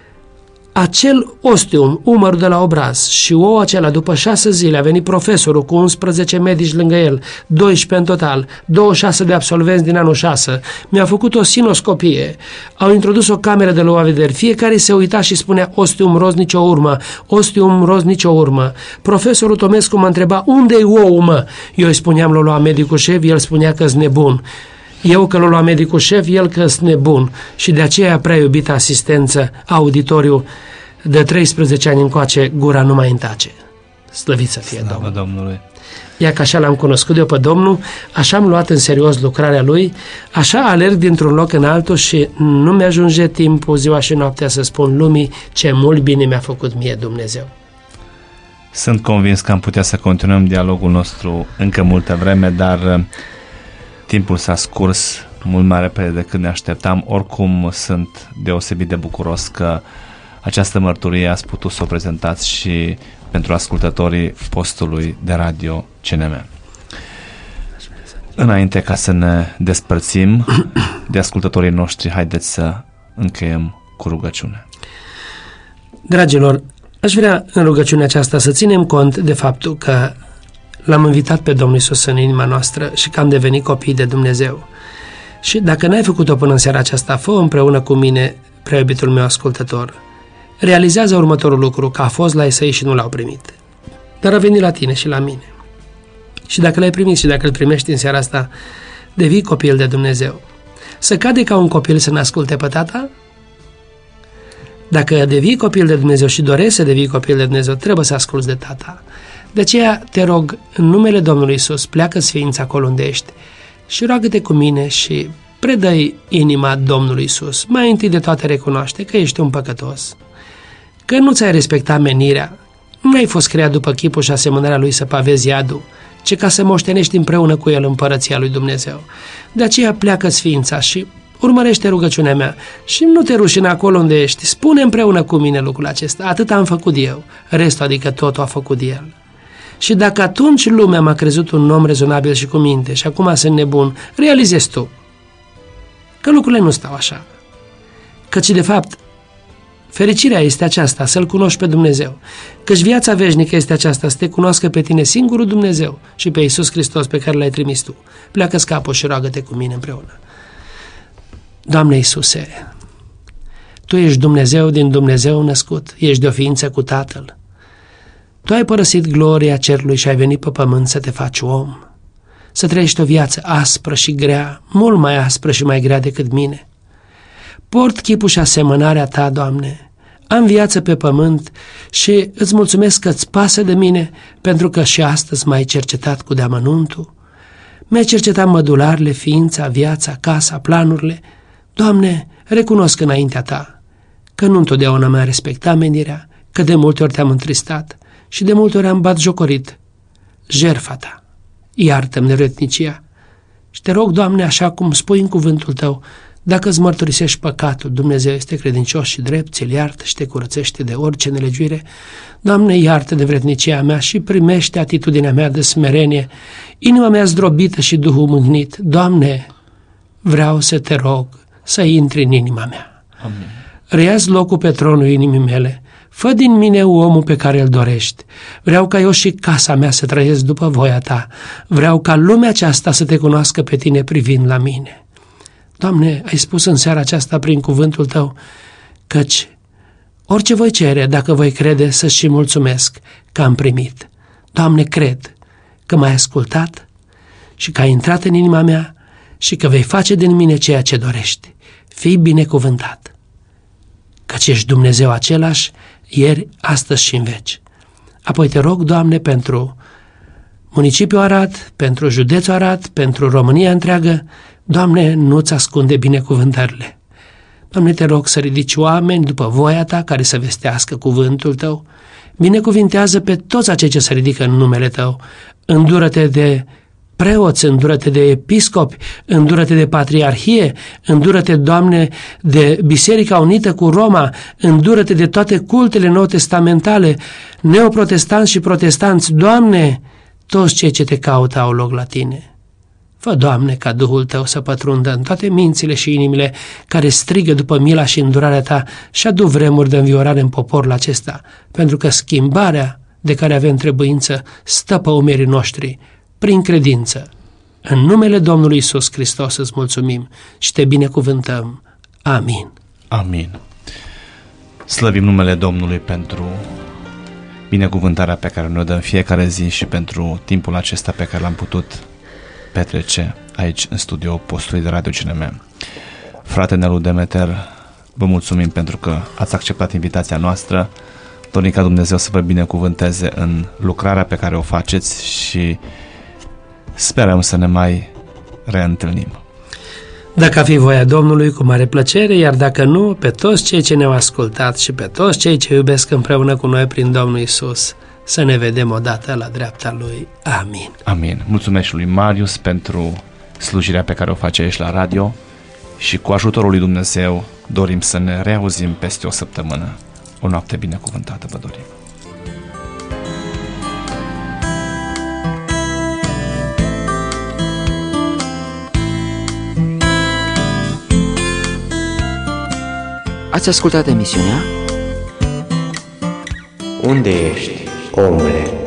Acel ostium, umărul de la obraz și ou acela, după 6 zile, a venit profesorul cu 11 medici lângă el, 12 în total, 26 de absolvenți din anul 6. Mi-a făcut o sinoscopie, au introdus o cameră de luat vederi, fiecare se uita și spunea ostium roz nicio urmă, ostium roz nicio urmă. Profesorul Tomescu mă întreba, unde-i ou, mă? Eu îi spuneam, l-a luat medicul șef, el spunea că-s nebun. Eu că l-a luat medicul șef, el că-s nebun. Și de aceea prea iubită asistență, auditoriu, de 13 ani încoace, gura nu mai întace. Slăvit să fie Domnul. Domnului. Ia că așa l-am cunoscut eu pe Domnul, așa am luat în serios lucrarea Lui, așa alerg dintr-un loc în altul și nu mi-ajunge timpul ziua și noaptea să spun lumii ce mult bine mi-a făcut mie Dumnezeu. Sunt convins că am putea să continuăm dialogul nostru încă multă vreme, dar timpul s-a scurs mult mai repede decât ne așteptam. Oricum sunt deosebit de bucuros că această mărturie ați putut să o prezentați și pentru ascultătorii postului de radio CNM. Înainte ca să ne despărțim de ascultătorii noștri, haideți să încheiem cu rugăciune. Dragilor, aș vrea în rugăciunea aceasta să ținem cont de faptul că l-am invitat pe Domnul Iisus în inima noastră și că am devenit copii de Dumnezeu. Și dacă n-ai făcut-o până în seara aceasta, fă împreună cu mine, prea iubitul meu ascultător. Realizează următorul lucru, că a fost la Esai și nu l-au primit. Dar a venit la tine și la mine. Și dacă l-ai primit și dacă îl primești în seara asta, devii copil de Dumnezeu. Să cade ca un copil să ne asculte pe tata? Dacă devii copil de Dumnezeu și dorești să devii copil de Dumnezeu, trebuie să asculți de tata. De aceea te rog, în numele Domnului Iisus, pleacă sființa acolo unde ești și roagă-te cu mine și predă-i inima Domnului Iisus. Mai întâi de toate recunoaște că ești un păcătos, că nu ți-ai respectat menirea, nu ai fost creat după chipul și asemănarea Lui să pavezi iadul, ci ca să moștenești împreună cu El împărăția Lui Dumnezeu. De aceea pleacă sființa și urmărește rugăciunea mea și nu te rușina acolo unde ești. Spune împreună cu mine lucrul acesta. Atât am făcut eu, restul, adică totul a făcut El. Și dacă atunci lumea m-a crezut un om rezonabil și cu minte și acum sunt nebun, realizezi tu că lucrurile nu stau așa. Căci de fapt fericirea este aceasta, să-L cunoști pe Dumnezeu. Căci viața veșnică este aceasta, să te cunoască pe tine singurul Dumnezeu și pe Iisus Hristos pe care L-ai trimis tu. Pleacă-ți capul și roagă-te cu mine împreună. Doamne Iisuse, Tu ești Dumnezeu din Dumnezeu născut, ești de o ființă cu Tatăl. Tu ai părăsit gloria cerului și ai venit pe pământ să te faci om, să trăiești o viață aspră și grea, mult mai aspră și mai grea decât mine. Port chipul și asemănarea Ta, Doamne, am viață pe pământ și îți mulțumesc că îți pasă de mine, pentru că și astăzi m-ai cercetat cu deamănuntul. Mi-ai cercetat mădularele, ființa, viața, casa, planurile. Doamne, recunosc înaintea Ta că nu întotdeauna mi-am respectat menirea, că de multe ori Te-am întristat și de multe ori am batjocorit jertfa Ta. Iartă-mi neretnicia și Te rog, Doamne, așa cum spui în cuvântul Tău, Dacă îți mărturisești păcatul, Dumnezeu este credincios și drept, ți-l iartă și te curățește de orice nelegiuire. Doamne, iartă de vrednicia mea și primește atitudinea mea de smerenie, inima mea zdrobită și Duhul mâhnit. Doamne, vreau să te rog să intri în inima mea. Amin. Reiați locul pe tronul inimii mele. Fă din mine omul pe care îl dorești. Vreau ca eu și casa mea să trăiesc după voia ta. Vreau ca lumea aceasta să te cunoască pe tine privind la mine. Doamne, ai spus în seara aceasta prin cuvântul tău, căci orice voi cere, dacă voi crede, să-ți și mulțumesc că am primit. Doamne, cred că m-ai ascultat și că ai intrat în inima mea și că vei face din mine ceea ce dorești. Fii binecuvântat, căci ești Dumnezeu același, ieri, astăzi și în veci. Apoi te rog, Doamne, pentru municipiul Arad, pentru județul Arad, pentru România întreagă, Doamne, nu-ți ascunde binecuvântările. Doamne, te rog să ridici oameni după voia ta care să vestească cuvântul tău. Binecuvintează pe toți acei ce se ridică în numele tău. Îndură-te de preoți, îndură-te de episcopi, îndură-te de patriarhie, îndură-te, Doamne, de Biserica Unită cu Roma, îndură-te de toate cultele nou-testamentale, neoprotestanți și protestanți. Doamne, toți cei ce te caută au loc la tine. Fă, Doamne, ca Duhul tău să pătrundă în toate mințile și inimile care strigă după mila și îndurarea ta și adu vremuri de înviorare în poporul acesta, pentru că schimbarea de care avem trebuință stă pe umerii noștri, prin credință. În numele Domnului Iisus Hristos îți mulțumim și te binecuvântăm. Amin. Amin. Slăvim numele Domnului pentru binecuvântarea pe care ne-o dă în fiecare zi și pentru timpul acesta pe care l-am putut petrece aici în studioul postului de Radio CNM. Frate Nelu Demeter, vă mulțumim pentru că ați acceptat invitația noastră. Dorim ca Dumnezeu să vă binecuvânteze în lucrarea pe care o faceți și sperăm să ne mai reîntâlnim. Dacă a fi voia Domnului, cu mare plăcere, iar dacă nu, pe toți cei ce ne-au ascultat și pe toți cei ce iubesc împreună cu noi prin Domnul Iisus, să ne vedem odată la dreapta Lui. Amin. Amin. Mulțumesc lui Marius pentru slujirea pe care o face aici la radio și cu ajutorul lui Dumnezeu dorim să ne reauzim peste o săptămână. O noapte binecuvântată vă dorim. Ați ascultat emisiunea Unde ești, omule?